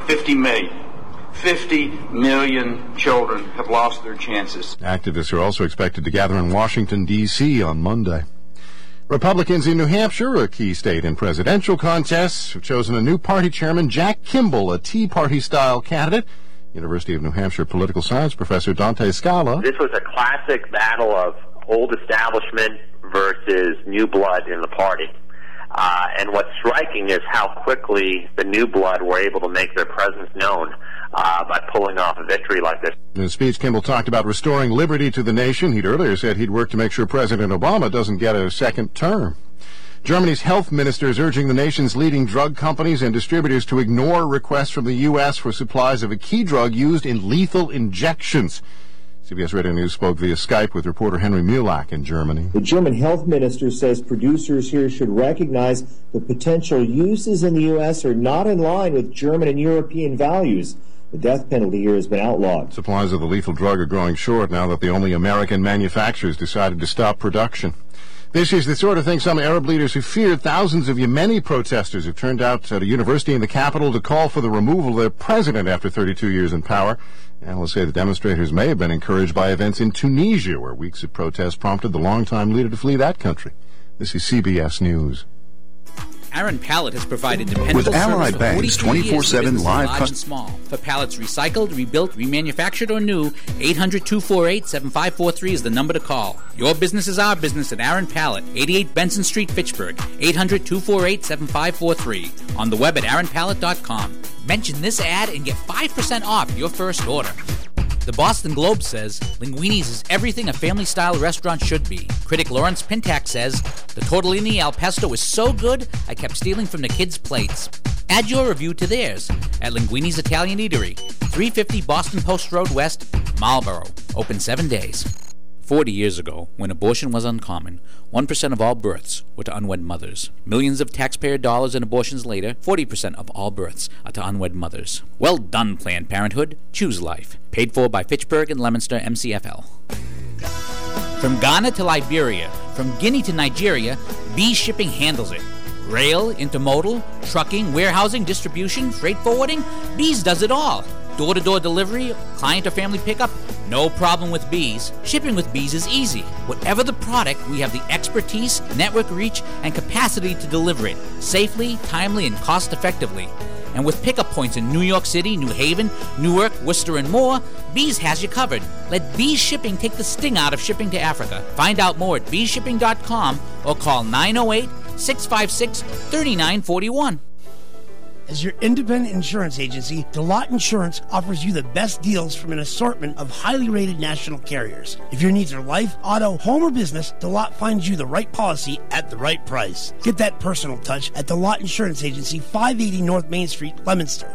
50 million. 50 million children have lost their chances. Activists are also expected to gather in Washington, D.C. on Monday. Republicans in New Hampshire, a key state in presidential contests, have chosen a new party chairman, Jack Kimball, a Tea Party-style candidate. University of New Hampshire political science professor Dante Scala. This was a classic battle of old establishment versus new blood in the party. And what's striking is how quickly the new blood were able to make their presence known by pulling off a victory like this. In his speech, Kimball talked about restoring liberty to the nation. He'd earlier said he'd work to make sure President Obama doesn't get a second term. Germany's health minister is urging the nation's leading drug companies and distributors to ignore requests from the U.S. for supplies of a key drug used in lethal injections. CBS Radio News spoke via Skype with reporter Henry Mulak in Germany. The German health minister says producers here should recognize the potential uses in the U.S. are not in line with German and European values. The death penalty here has been outlawed. Supplies of the lethal drug are growing short now that the only American manufacturers decided to stop production. This is the sort of thing some Arab leaders who feared. Thousands of Yemeni protesters have turned out at a university in the capital to call for the removal of their president after 32 years in power. Analysts say the demonstrators may have been encouraged by events in Tunisia, where weeks of protests prompted the longtime leader to flee that country. This is CBS News. Aaron Pallet has provided dependable with Allied Bank's 24/7 live large and small. For pallets recycled, rebuilt, remanufactured, or new, 800-248-7543 is the number to call. Your business is our business at Aaron Pallet, 88 Benson Street, Fitchburg, 800-248-7543. On the web at aaronpallet.com. Mention this ad and get 5% off your first order. The Boston Globe says Linguini's is everything a family-style restaurant should be. Critic Lawrence Pintack says the tortellini al pesto is so good I kept stealing from the kids' plates. Add your review to theirs at Linguini's Italian Eatery, 350 Boston Post Road West, Marlborough. Open 7 days. 40 years ago, when abortion was uncommon, 1% of all births were to unwed mothers. Millions of taxpayer dollars in abortions later, 40% of all births are to unwed mothers. Well done, Planned Parenthood. Choose life. Paid for by Fitchburg and Leominster MCFL. From Ghana to Liberia, from Guinea to Nigeria, Bee Shipping handles it. Rail, intermodal, trucking, warehousing, distribution, freight forwarding, Bees does it all. Door-to-door delivery, client or family pickup, no problem with Bees. Shipping with Bees is easy. Whatever the product, we have the expertise, network reach, and capacity to deliver it safely, timely, and cost-effectively. And with pickup points in New York City, New Haven, Newark, Worcester, and more, Bees has you covered. Let Bees Shipping take the sting out of shipping to Africa. Find out more at beeshipping.com or call 908-656-3941. As your independent insurance agency, DeLotte Insurance offers you the best deals from an assortment of highly rated national carriers. If your needs are life, auto, home, or business, DeLotte finds you the right policy at the right price. Get that personal touch at DeLotte Insurance Agency, 580 North Main Street, Leominster,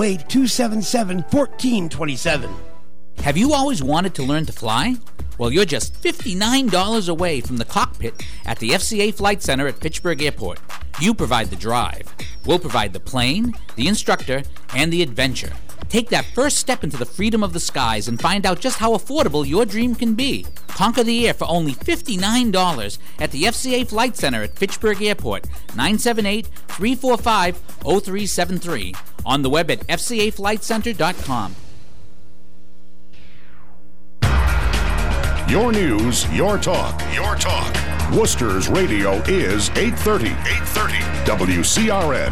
508-277-1427. Have you always wanted to learn to fly? Well, you're just $59 away from the cockpit at the FCA Flight Center at Fitchburg Airport. You provide the drive. We'll provide the plane, the instructor, and the adventure. Take that first step into the freedom of the skies and find out just how affordable your dream can be. Conquer the air for only $59 at the FCA Flight Center at Fitchburg Airport, 978-345-0373. On the web at fcaflightcenter.com. Your news, your talk, your talk. Worcester's radio is 830. 830. WCRN.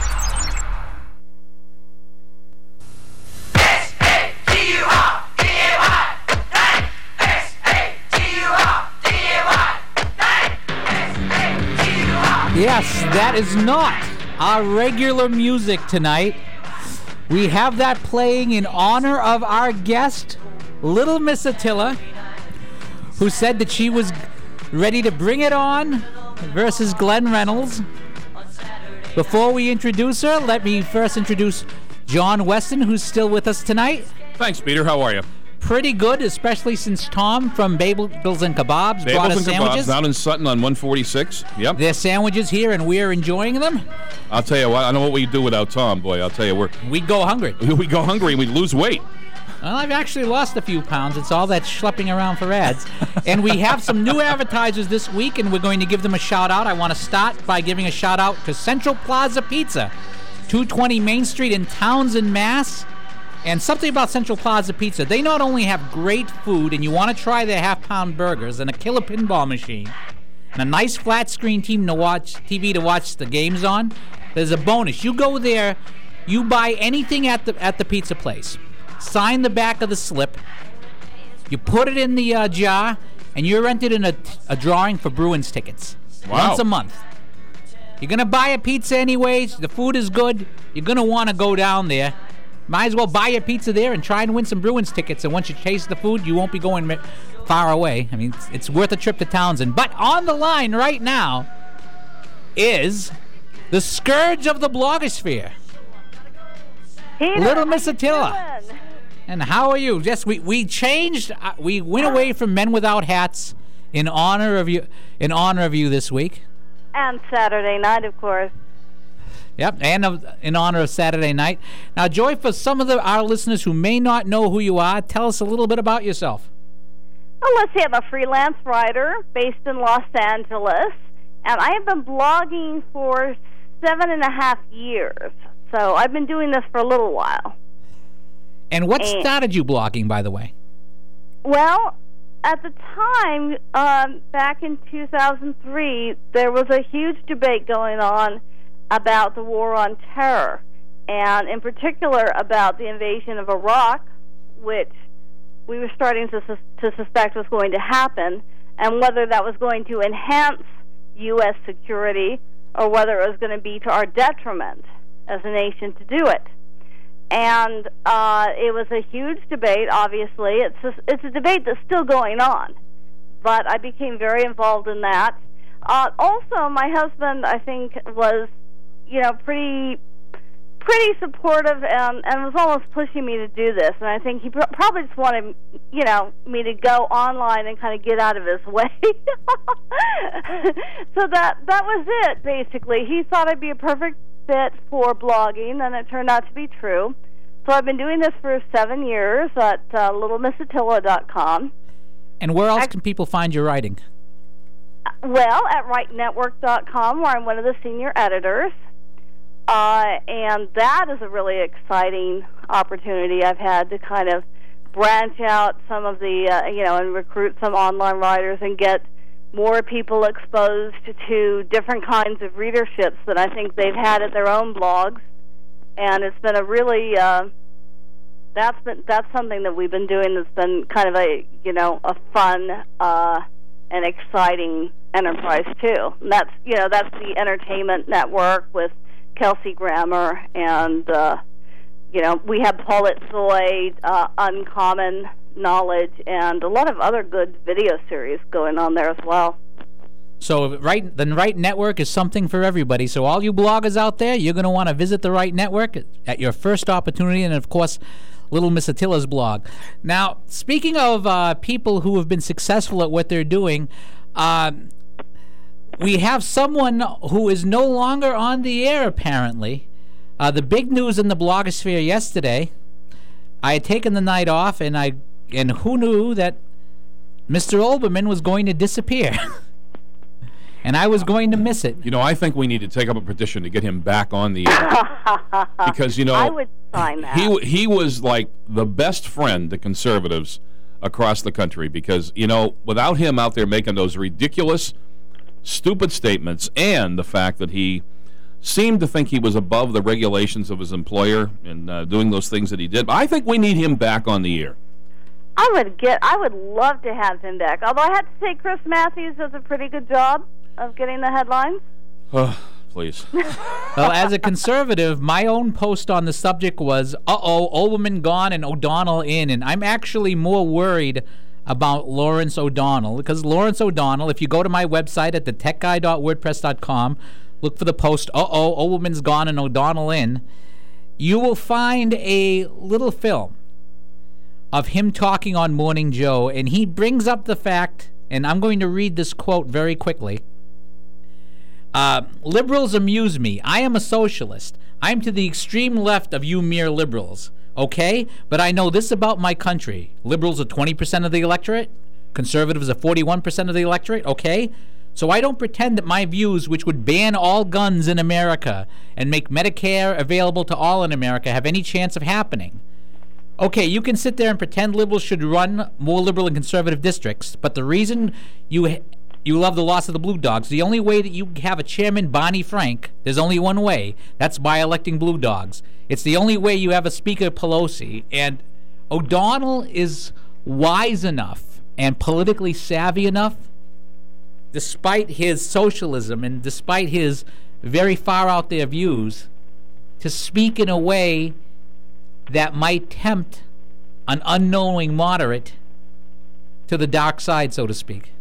Yes, that is not our regular music tonight. We have that playing in honor of our guest, Little Miss Attila, who said that she was ready to bring it on versus Glenn Reynolds. Before we introduce her, let me first introduce John Weston, who's still with us tonight. Thanks, Peter. How are you? Pretty good, especially since Tom from Bagels and Kebabs brought us sandwiches. Kebabs down in Sutton on 146. Yep. Their sandwiches here, and we're enjoying them. I'll tell you what, I know what we do without Tom, boy. I'll tell you, we go hungry. We go hungry and we lose weight. Well, I've actually lost a few pounds. It's all that schlepping around for ads. And we have some new advertisers this week, and we're going to give them a shout-out. I want to start by giving a shout-out to Central Plaza Pizza. 220 Main Street in Townsend, Mass. And something about Central Plaza Pizza. They not only have great food, and you want to try their half-pound burgers and a killer pinball machine and a nice flat-screen TV to watch the games on, there's a bonus. You go there, you buy anything at the pizza place, sign the back of the slip, you put it in the jar, and you're entered in a drawing for Bruins tickets. Wow. Once a month. You're going to buy a pizza anyways. The food is good. You're going to want to go down there. Might as well buy a pizza there and try and win some Bruins tickets. And once you taste the food, you won't be going far away. I mean, it's worth a trip to Townsend. But on the line right now is the scourge of the blogosphere, Peter, Little Miss Attila. And how are you? Yes, we changed. We went away from Men Without Hats in honor of you. In honor of you this week. And Saturday night, of course. Yep, and in honor of Saturday night. Now, Joy, for some of our listeners who may not know who you are, tell us a little bit about yourself. Well, let's see. I'm a freelance writer based in Los Angeles, and I have been blogging for 7.5 years. So I've been doing this for a little while. And what started you blogging, by the way? Well, at the time, back in 2003, there was a huge debate going on about the war on terror, and in particular about the invasion of Iraq, which we were starting to suspect was going to happen, and whether that was going to enhance U.S. security or whether it was going to be to our detriment as a nation to do it. And it was a huge debate, obviously. It's a debate that's still going on, but I became very involved in that. Also, my husband, I think, was pretty supportive and was almost pushing me to do this. And I think he probably just wanted, me to go online and kind of get out of his way. So that was it, basically. He thought I'd be a perfect fit for blogging, and it turned out to be true. So I've been doing this for 7 years at littlemissattila.com. And where else can people find your writing? Well, at rightnetwork.com, where I'm one of the senior editors. And that is a really exciting opportunity I've had to kind of branch out some of the, and recruit some online writers and get more people exposed to different kinds of readerships that I think they've had at their own blogs. And it's been a really, that's something that we've been doing that's been kind of a fun and exciting enterprise too. And that's the Entertainment Network with Kelsey Grammer, and we have Paulette Zoid, Uncommon Knowledge, and a lot of other good video series going on there as well. So the Right Network is something for everybody. So all you bloggers out there, you're going to want to visit the Right Network at your first opportunity, and of course, Little Miss Attila's blog. Now, speaking of people who have been successful at what they're doing, we have someone who is no longer on the air, apparently. The big news in the blogosphere yesterday, I had taken the night off, and who knew that Mr. Olbermann was going to disappear? And I was going to miss it. I think we need to take up a petition to get him back on the air. Because, I would sign that. He was like the best friend to conservatives across the country because, without him out there making those ridiculous, stupid statements, and the fact that he seemed to think he was above the regulations of his employer and doing those things that he did. But I think we need him back on the air. I would love to have him back. Although I have to say Chris Matthews does a pretty good job of getting the headlines. Please. Well, as a conservative, my own post on the subject was, Olbermann gone and O'Donnell in. And I'm actually more worried about Lawrence O'Donnell, because Lawrence O'Donnell, if you go to my website at thetechguy.wordpress.com, look for the post, Olbermann's gone and O'Donnell in, you will find a little film of him talking on Morning Joe, and he brings up the fact, and I'm going to read this quote very quickly. Liberals amuse me. I am a socialist. I'm to the extreme left of you mere liberals. Okay? But I know this about my country. Liberals are 20% of the electorate. Conservatives are 41% of the electorate. Okay? So I don't pretend that my views, which would ban all guns in America and make Medicare available to all in America, have any chance of happening. Okay, you can sit there and pretend liberals should run more liberal and conservative districts, but the reason you love the loss of the Blue Dogs, the only way that you have a chairman, Barney Frank, there's only one way. That's by electing Blue Dogs. It's the only way you have a Speaker Pelosi. And O'Donnell is wise enough and politically savvy enough, despite his socialism and despite his very far out there views, to speak in a way that might tempt an unknowing moderate to the dark side, so to speak.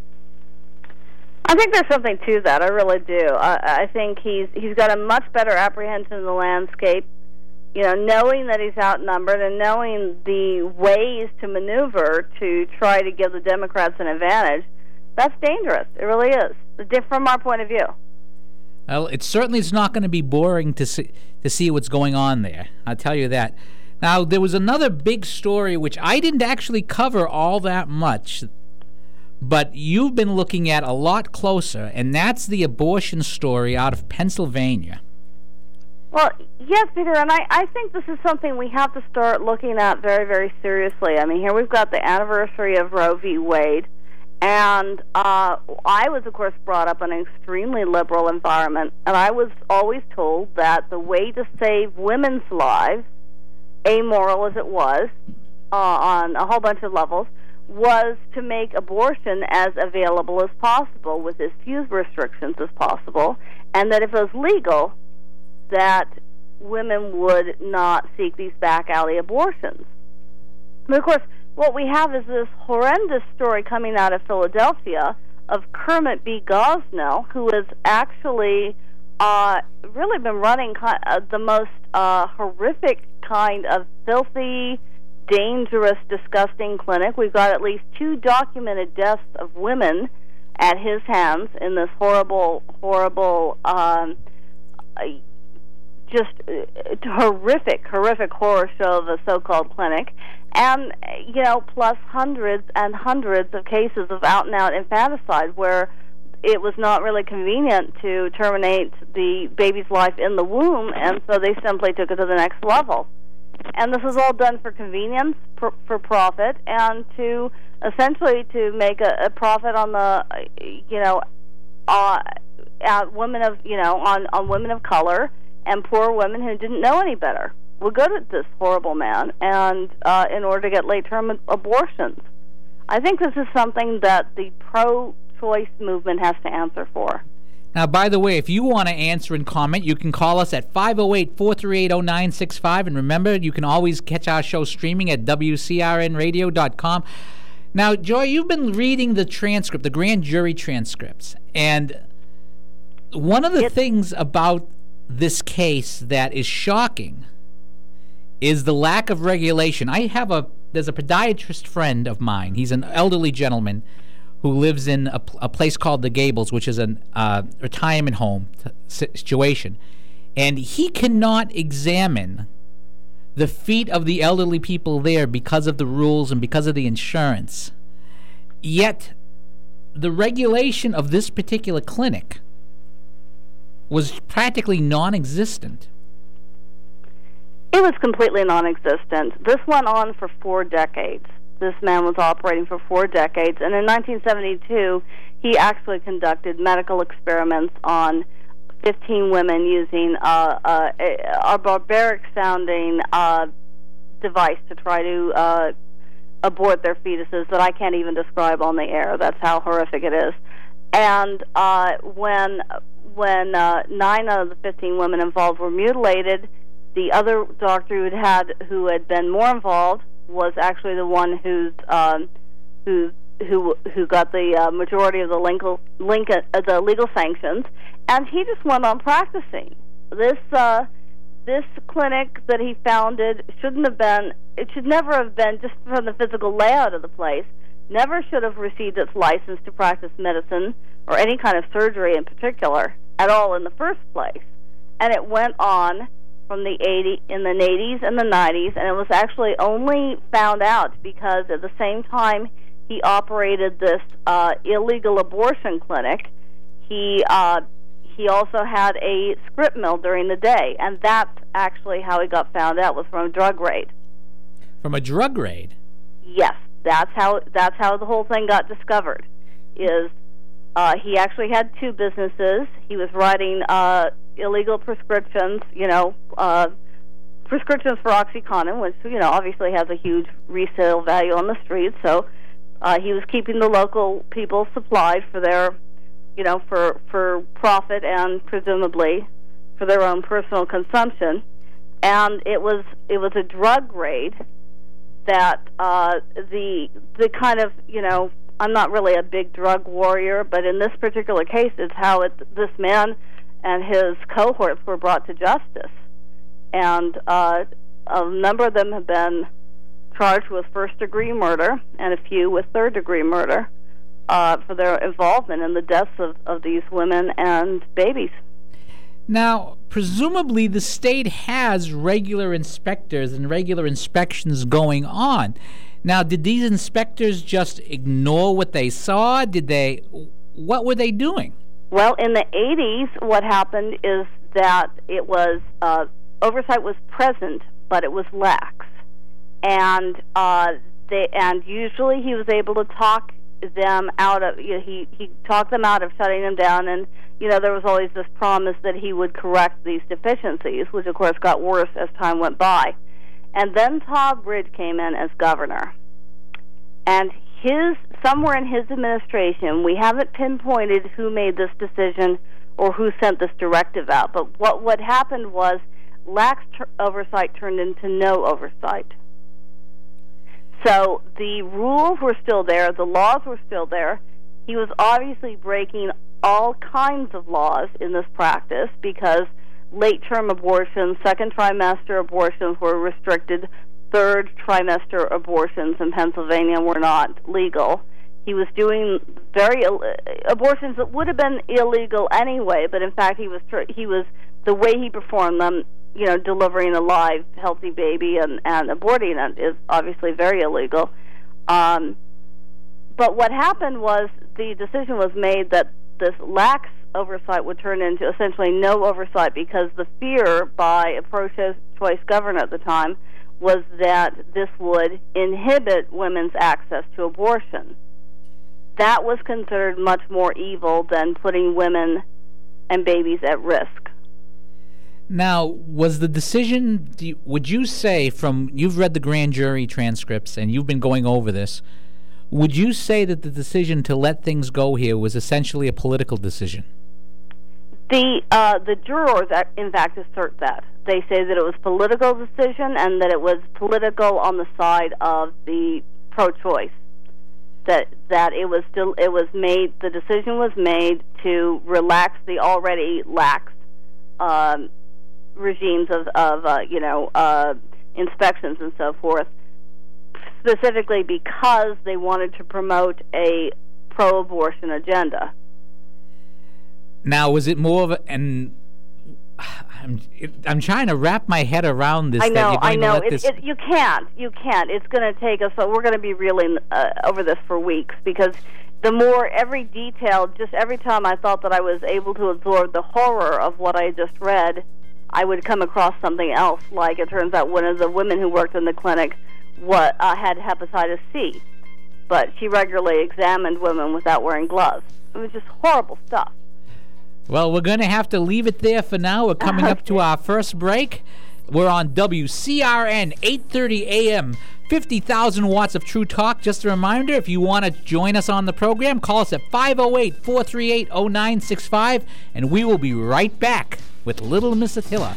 I think there's something to that. I really do. I think he's got a much better apprehension of the landscape, knowing that he's outnumbered and knowing the ways to maneuver to try to give the Democrats an advantage. That's dangerous. It really is, from our point of view. Well, it certainly is not going to be boring to see what's going on there. I'll tell you that. Now, there was another big story which I didn't actually cover all that much, but you've been looking at a lot closer, and that's the abortion story out of Pennsylvania. Well, yes, Peter, and I think this is something we have to start looking at very, very seriously. I mean, here we've got the anniversary of Roe v. Wade, and I was, of course, brought up in an extremely liberal environment, and I was always told that the way to save women's lives, amoral as it was, on a whole bunch of levels, was to make abortion as available as possible with as few restrictions as possible, and that if it was legal, that women would not seek these back alley abortions. But of course, what we have is this horrendous story coming out of Philadelphia of Kermit B. Gosnell, who has actually really been running the most horrific kind of filthy, dangerous, disgusting clinic. We've got at least 2 documented deaths of women at his hands in this horrible, just horrific horror show of a so-called clinic. And, plus hundreds and hundreds of cases of out-and-out infanticide where it was not really convenient to terminate the baby's life in the womb, and so they simply took it to the next level. And this is all done for convenience, for profit, and to essentially to make a profit on the, women of, on women of color and poor women who didn't know any better. We're good at this horrible man, and in order to get late-term abortions. I think this is something that the pro-choice movement has to answer for. Now, by the way, if you want to answer and comment, you can call us at 508-438-0965. And remember, you can always catch our show streaming at WCRNradio.com. Now, Joy, you've been reading the transcript, the grand jury transcripts. And one of the things about this case that is shocking is the lack of regulation. There's a podiatrist friend of mine. He's an elderly gentleman who lives in a place called the Gables, which is a retirement home situation. And he cannot examine the feet of the elderly people there because of the rules and because of the insurance. Yet, the regulation of this particular clinic was practically non-existent. It was completely non-existent. This went on for 4 decades. This man was operating for 4 decades, and in 1972, he actually conducted medical experiments on 15 women using a barbaric-sounding device to try to abort their fetuses that I can't even describe on the air. That's how horrific it is. And when 9 out of the 15 women involved were mutilated, the other doctor who had been more involved was actually the one who got the majority of the legal sanctions, and he just went on practicing. This clinic that he founded should never have been, just from the physical layout of the place, never should have received its license to practice medicine or any kind of surgery in particular at all in the first place. And it went on from in the 80s and the 90s, and it was actually only found out because at the same time he operated this illegal abortion clinic. He also had a script mill during the day, and that's actually how he got found out, was from a drug raid. From a drug raid? Yes, that's how the whole thing got discovered. Is he actually had two businesses. He was writing illegal prescriptions, prescriptions for OxyContin, which obviously has a huge resale value on the street. So he was keeping the local people supplied for their, for profit and presumably for their own personal consumption. And it was a drug raid that the kind of, I'm not really a big drug warrior, but in this particular case, it's how this man and his cohorts were brought to justice. And a number of them have been charged with first-degree murder and a few with third-degree murder for their involvement in the deaths of these women and babies. Now, presumably the state has regular inspectors and regular inspections going on. Now, did these inspectors just ignore what they saw? What were they doing? Well, in the 80s, what happened is that it was, oversight was present, but it was lax. And usually he was able to talk them out of, he talked them out of shutting them down, and, there was always this promise that he would correct these deficiencies, which of course got worse as time went by. And then Todd Bridge came in as governor. And somewhere in his administration, we haven't pinpointed who made this decision or who sent this directive out, but what happened was lax oversight turned into no oversight. So the rules were still there, the laws were still there. He was obviously breaking all kinds of laws in this practice because late-term abortions, second trimester abortions were restricted, third trimester abortions in Pennsylvania were not legal. He was doing abortions that would have been illegal anyway, but in fact he was the way he performed them, delivering a live, healthy baby and aborting it is obviously very illegal. But what happened was the decision was made that this lax oversight would turn into essentially no oversight because the fear by a pro-choice governor at the time was that this would inhibit women's access to abortion. That was considered much more evil than putting women and babies at risk. Now, was the decision, would you say, you've read the grand jury transcripts and you've been going over this, would you say that the decision to let things go here was essentially a political decision? The jurors, in fact, assert that. They say that it was a political decision and that it was political on the side of the pro-choice. That the decision was made to relax the already lax regimes of inspections and so forth, specifically because they wanted to promote a pro-abortion agenda. Now, was it more of I'm trying to wrap my head around this. I know. You can't. It's going to take us. We're going to be reeling over this for weeks because every detail, just every time I thought that I was able to absorb the horror of what I just read, I would come across something else. Like it turns out one of the women who worked in the clinic had hepatitis C, but she regularly examined women without wearing gloves. It was just horrible stuff. Well, we're going to have to leave it there for now. We're coming up to our first break. We're on WCRN, 8:30 a.m., 50,000 watts of true talk. Just a reminder, if you want to join us on the program, call us at 508-438-0965, and we will be right back with Little Miss Attila.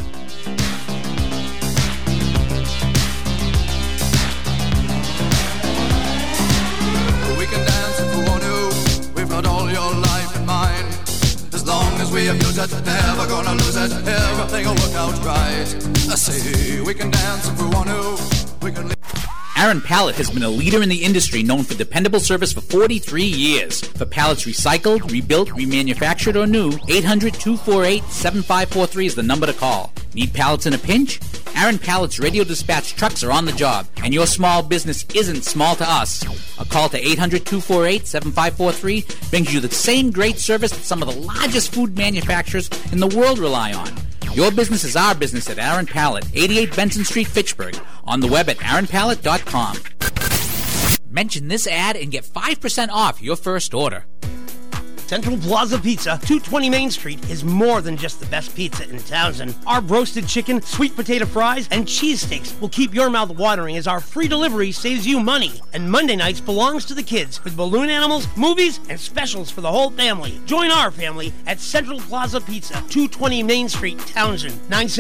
We can dance if we want to. We've got all your life in mind. As long as we abuse it, never gonna lose it. Everything will work out right. I say we can dance if we want to. We can. Aaron Pallet has been a leader in the industry, known for dependable service for 43 years. For pallets recycled, rebuilt, remanufactured, or new, 800-248-7543 is the number to call. Need pallets in a pinch? Aaron Pallet's radio dispatch trucks are on the job, and your small business isn't small to us. A call to 800-248-7543 brings you the same great service that some of the largest food manufacturers in the world rely on. Your business is our business at Aaron Pallet, 88 Benson Street, Fitchburg. On the web at aaronpallet.com. Mention this ad and get 5% off your first order. Central Plaza Pizza, 220 Main Street, is more than just the best pizza in Townsend. Our roasted chicken, sweet potato fries, and cheesesteaks will keep your mouth watering as our free delivery saves you money. And Monday nights belongs to the kids with balloon animals, movies, and specials for the whole family. Join our family at Central Plaza Pizza, 220 Main Street, Townsend,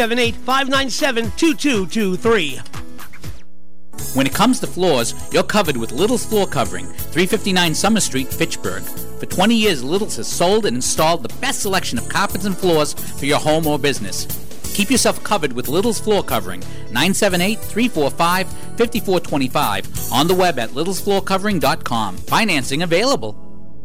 978-597-2223. When it comes to floors, you're covered with Little's Floor Covering, 359 Summer Street, Fitchburg. For 20 years, Little's has sold and installed the best selection of carpets and floors for your home or business. Keep yourself covered with Little's Floor Covering, 978-345-5425, on the web at littlesfloorcovering.com. Financing available.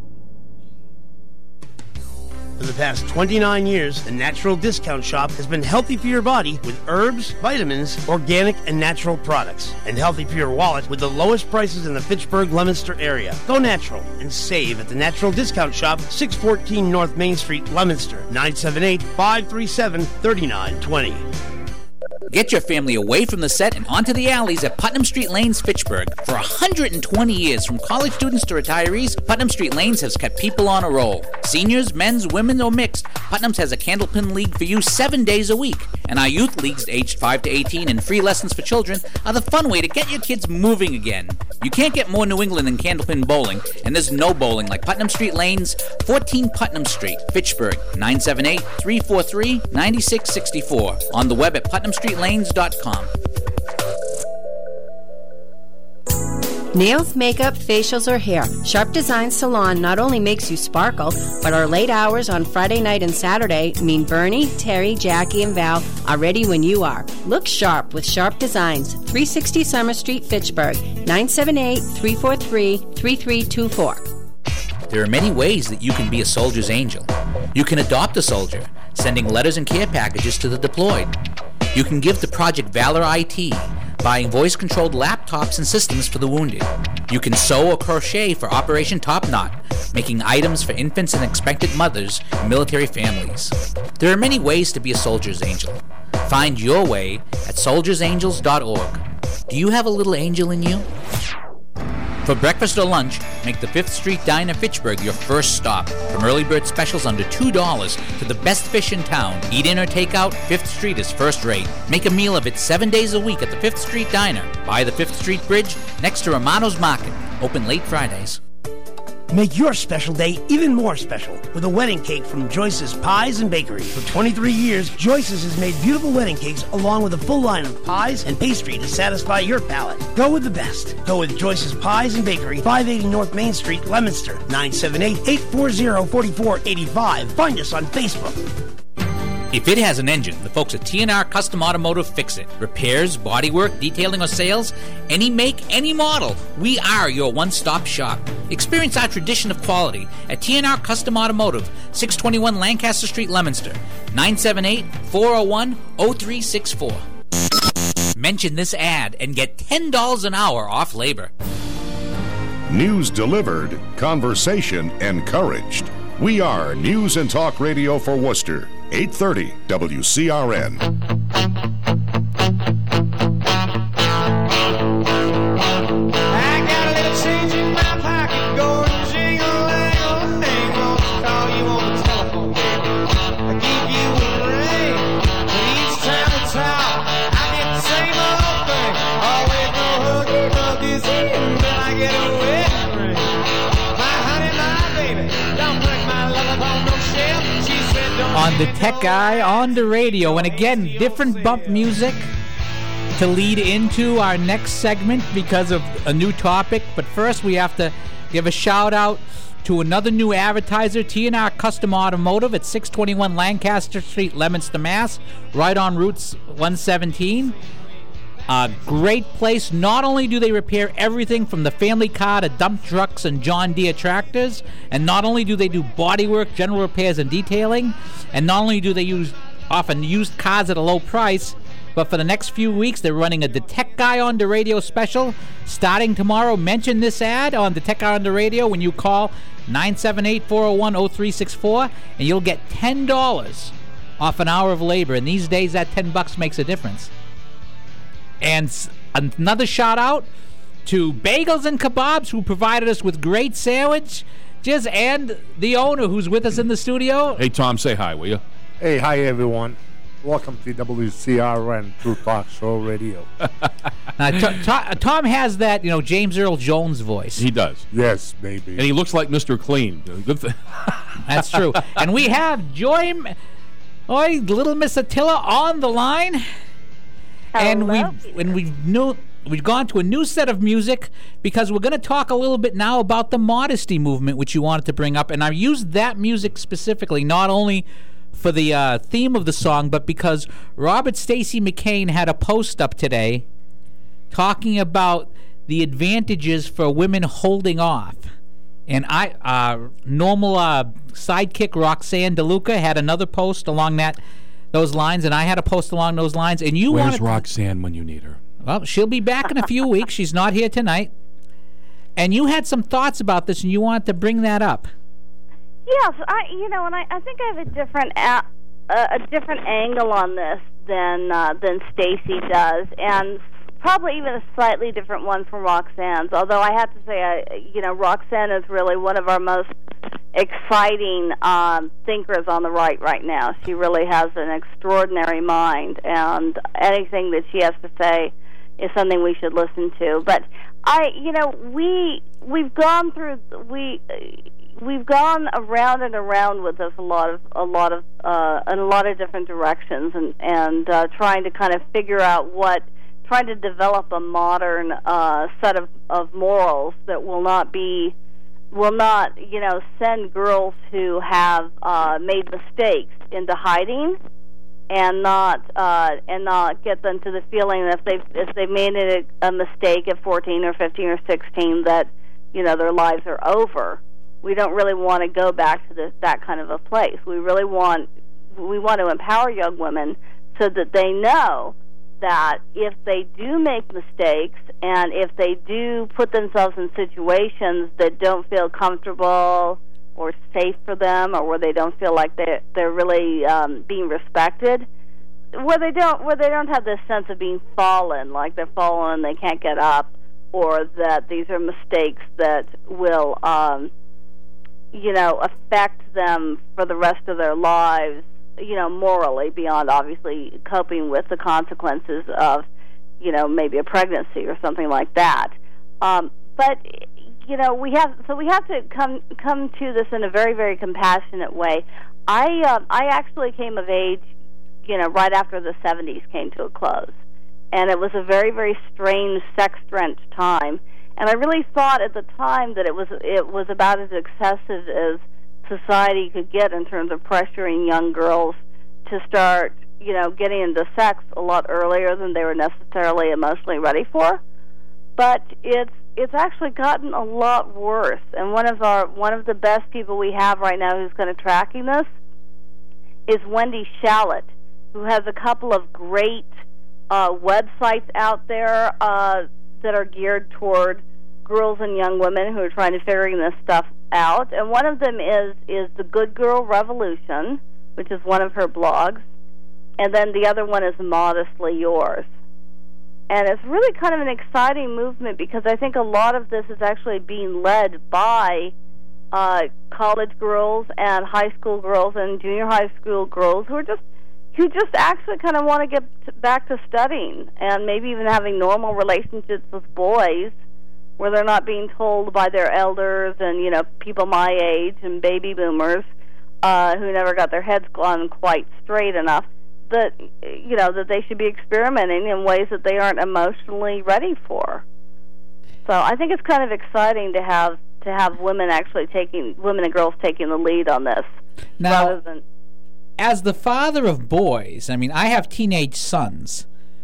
For the past 29 years, the Natural Discount Shop has been healthy for your body with herbs, vitamins, organic, and natural products. And healthy for your wallet with the lowest prices in the Fitchburg-Leominster area. Go natural and save at the Natural Discount Shop, 614 North Main Street, Leominster, 978-537-3920. Get your family away from the set and onto the alleys at Putnam Street Lanes, Fitchburg. For 120 years, from college students to retirees, Putnam Street Lanes has kept people on a roll. Seniors, men's, women, or mixed, Putnam's has a Candlepin League for you 7 days a week. And our youth leagues aged 5 to 18 and free lessons for children are the fun way to get your kids moving again. You can't get more New England than Candlepin Bowling, and there's no bowling like Putnam Street Lanes, 14 Putnam Street, Fitchburg, 978-343-9664. On the web at putnamstreetlanes.com. Nails, makeup, facials, or hair. Sharp Design Salon not only makes you sparkle, but our late hours on Friday night and Saturday mean Bernie, Terry, Jackie, and Val are ready when you are. Look sharp with Sharp Designs, 360 Summer Street, Fitchburg, 978-343-3324. There are many ways that you can be a soldier's angel. You can adopt a soldier, sending letters and care packages to the deployed. You can give to Project Valor IT, buying voice-controlled laptops and systems for the wounded. You can sew or crochet for Operation Top Knot, making items for infants and expectant mothers and military families. There are many ways to be a soldier's angel. Find your way at soldiersangels.org. Do you have a little angel in you? For breakfast or lunch, make the 5th Street Diner Fitchburg your first stop. From early bird specials under $2 to the best fish in town. Eat in or take out, 5th Street is first rate. Make a meal of it 7 days a week at the 5th Street Diner. By the 5th Street Bridge, next to Romano's Market. Open late Fridays. Make your special day even more special with a wedding cake from Joyce's Pies and Bakery. For 23 years, Joyce's has made beautiful wedding cakes along with a full line of pies and pastry to satisfy your palate. Go with the best. Go with Joyce's Pies and Bakery, 580 North Main Street, Leominster, 978-840-4485. Find us on Facebook. If it has an engine, the folks at TNR Custom Automotive fix it. Repairs, bodywork, detailing, or sales, any make, any model, we are your one-stop shop. Experience our tradition of quality at TNR Custom Automotive, 621 Lancaster Street, Leominster, 978-401-0364. Mention this ad and get $10 an hour off labor. News delivered, conversation encouraged. We are News and Talk Radio for Worcester. 830 WCRN. I got a little change in my pocket, going jingle-lang-a-lang. Won't call you on the telephone, baby. I give you a ring, but each time we talk, I get the same old thing. Always no huggy-muggies, then I get a wedding ring. My honey, my baby, don't break my love upon no shelf. She said don't. On the Tech Guy on the radio, and again, different bump music to lead into our next segment because of a new topic. But first, we have to give a shout out to another new advertiser, TNR Custom Automotive at 621 Lancaster Street, Leominster, Mass, right on Route 117. A great place. Not only do they repair everything from the family car to dump trucks and John Deere tractors, and not only do they do bodywork, general repairs, and detailing, and not only do they use often used cars at a low price, but for the next few weeks they're running a The Tech Guy on the Radio special. Starting tomorrow, mention this ad on The Tech Guy on the Radio when you call 978-401-0364, and you'll get $10 off an hour of labor. And these days, that $10 makes a difference. And another shout out to Bagels and Kebabs, who provided us with great sandwiches, and the owner who's with us in the studio. Hey, Tom, say hi, will you? Hey, hi, everyone. Welcome to WCRN True Talk Show Radio. Tom has that, James Earl Jones voice. He does. Yes, baby. And he looks like Mr. Clean. Good thing. That's true. And we have Little Miss Attila on the line. Hello. And we've gone to a new set of music because we're going to talk a little bit now about the modesty movement, which you wanted to bring up. And I used that music specifically, not only for the theme of the song, but because Robert Stacey McCain had a post up today talking about the advantages for women holding off. And normal sidekick Roxanne DeLuca had another post along those lines, and I had a post along those lines. And Where's Roxanne when you need her? Well, she'll be back in a few weeks. She's not here tonight. And you had some thoughts about this, and you wanted to bring that up. Yes, I think I have a different angle on this than Stacey does, and probably even a slightly different one from Roxanne's. Although I have to say, Roxanne is really one of our most exciting thinkers on the right now. She really has an extraordinary mind, and anything that she has to say is something we should listen to. But we've gone around and around with this in a lot of different directions, and trying to kind of figure out trying to develop a modern set of morals that will not send girls who have made mistakes into hiding, and not get them to the feeling that if they've made a mistake at 14 or 15 or 16 that their lives are over. We don't really want to go back to that kind of a place. We want to empower young women so that they know that if they do make mistakes, and if they do put themselves in situations that don't feel comfortable or safe for them, or where they don't feel like they're really being respected, where they don't have this sense of being fallen, like they're fallen and they can't get up, or that these are mistakes that will affect them for the rest of their lives, morally, beyond obviously coping with the consequences of, maybe a pregnancy or something like that. But we have to come to this in a very, very compassionate way. I actually came of age, right after the 70s came to a close, and it was a very, very strange, sex-drenched time. And I really thought at the time that it was about as excessive as society could get in terms of pressuring young girls to start, getting into sex a lot earlier than they were necessarily emotionally ready for. But it's actually gotten a lot worse. And one of the best people we have right now who's kind of tracking this is Wendy Shallot, who has a couple of great websites out there that are geared toward girls and young women who are trying to figure this stuff out. And one of them is the Good Girl Revolution, which is one of her blogs. And then the other one is Modestly Yours. And it's really kind of an exciting movement, because I think a lot of this is actually being led by college girls and high school girls and junior high school girls who just actually kind of want to get back to studying, and maybe even having normal relationships with boys, where they're not being told by their elders and people my age and baby boomers who never got their heads on quite straight enough, that that they should be experimenting in ways that they aren't emotionally ready for. So I think it's kind of exciting to have women and girls taking the lead on this. Now, as the father of boys, I have teenage sons,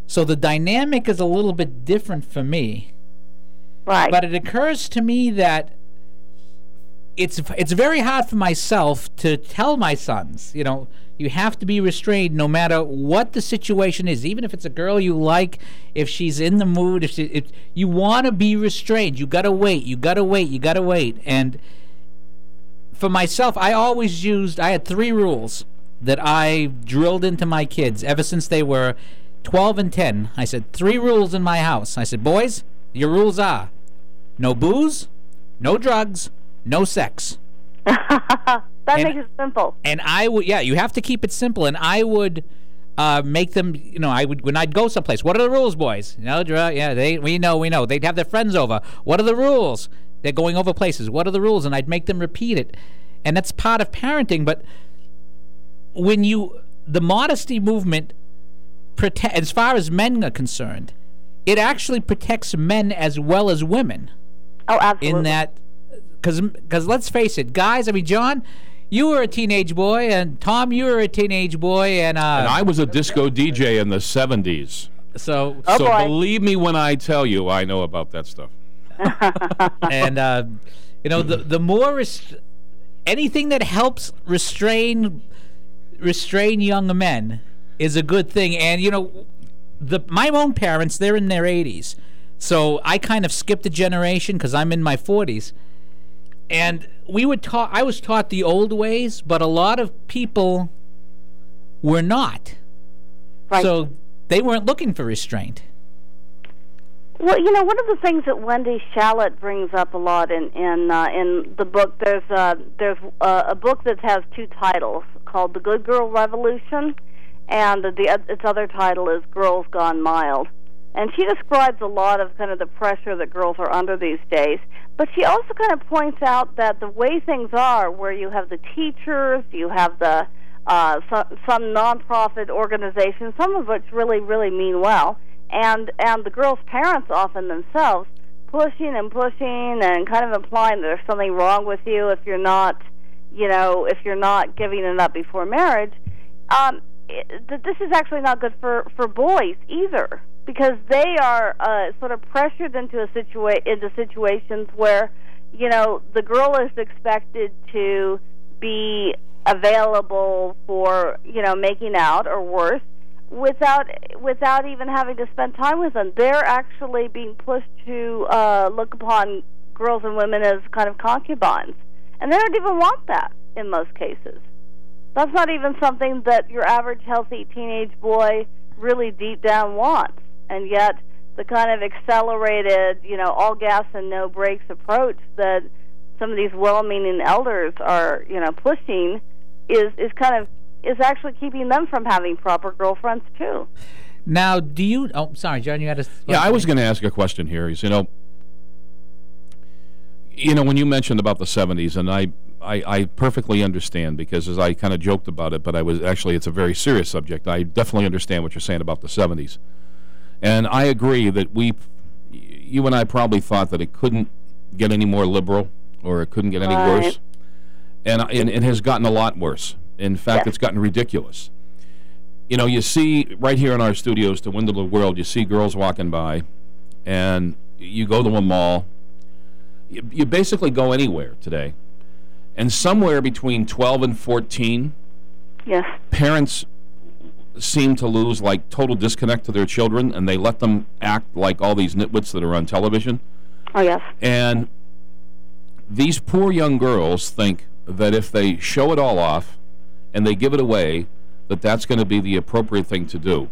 So the dynamic is a little bit different for me. Right. But it occurs to me that it's very hard for myself to tell my sons, you have to be restrained no matter what the situation is, even if it's a girl you like, if she's in the mood, if you want to be restrained, you got to wait. And for myself, I had 3 rules that I drilled into my kids ever since they were 12 and 10. I said 3 rules in my house. I said, boys, your rules are no booze, no drugs, no sex. That makes it simple. And I would, you have to keep it simple. And I would make them, when I'd go someplace, what are the rules, boys? We know. They'd have their friends over. What are the rules? They're going over places. What are the rules? And I'd make them repeat it. And that's part of parenting. But when the modesty movement, as far as men are concerned, it actually protects men as well as women. Oh, absolutely. In that, because let's face it, guys, John, you were a teenage boy, and Tom, you were a teenage boy, and I was a disco DJ in the 70s. So believe me when I tell you, I know about that stuff. And the more anything that helps restrain young men is a good thing. And my own parents, they're in their 80s, so I kind of skipped a generation because I'm in my 40s. And I was taught the old ways, but a lot of people were not. Right. So they weren't looking for restraint. Well, one of the things that Wendy Shallot brings up a lot in the book, there's a book that has 2 titles called The Good Girl Revolution, and its other title is Girls Gone Mild. And she describes a lot of kind of the pressure that girls are under these days. But she also kind of points out that the way things are, where you have the teachers, you have the some nonprofit organizations, some of which really, really mean well, and the girls' parents often themselves pushing and kind of implying that there's something wrong with you if you're not giving it up before marriage. This is actually not good for boys either, because they are sort of pressured into situations where the girl is expected to be available for making out or worse without even having to spend time with them. They're actually being pushed to look upon girls and women as kind of concubines, and they don't even want that in most cases. That's not even something that your average healthy teenage boy really deep down wants. And yet the kind of accelerated, all gas and no brakes approach that some of these well-meaning elders are, pushing is actually keeping them from having proper girlfriends too. Now, do you? Oh, sorry, John. You had a. Yeah, I was going to ask a question here. When you mentioned about the 70s, and I perfectly understand, because as I kind of joked about it, but it's a very serious subject. I definitely understand what you're saying about the 70s. And I agree that you and I probably thought that it couldn't get any more liberal, or it couldn't get any worse. And it has gotten a lot worse. In fact, It's gotten ridiculous. You see right here in our studios to Window to the World, you see girls walking by, and you go to a mall. You basically go anywhere today. And somewhere between 12 and 14, parents seem to lose total disconnect to their children, and they let them act like all these nitwits that are on television. Oh, yes. And these poor young girls think that if they show it all off and they give it away, that's going to be the appropriate thing to do.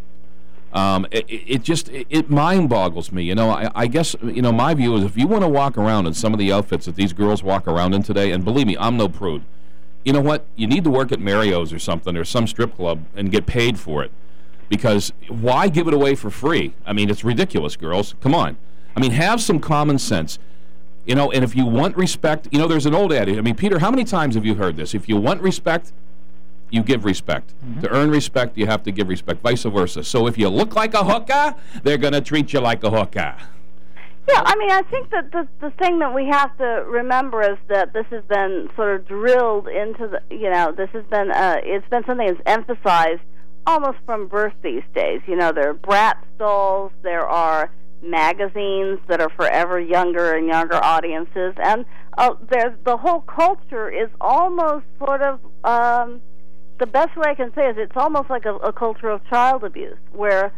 It mind boggles me. I guess my view is, if you want to walk around in some of the outfits that these girls walk around in today, and believe me, I'm no prude. You know what? You need to work at Mario's or something, or some strip club, and get paid for it. Because why give it away for free? It's ridiculous, girls. Come on. Have some common sense. And if you want respect, there's an old adage. Peter, how many times have you heard this? If you want respect, you give respect. Mm-hmm. To earn respect, you have to give respect, vice versa. So if you look like a hooker, they're going to treat you like a hooker. Yeah, I think that the thing that we have to remember is that this has been sort of drilled into the, this has been, it's been something that's emphasized almost from birth these days. You know, there are Bratz dolls, there are magazines that are forever younger and younger audiences, and there's the whole culture is almost sort of the best way I can say is it's almost like a culture of child abuse, where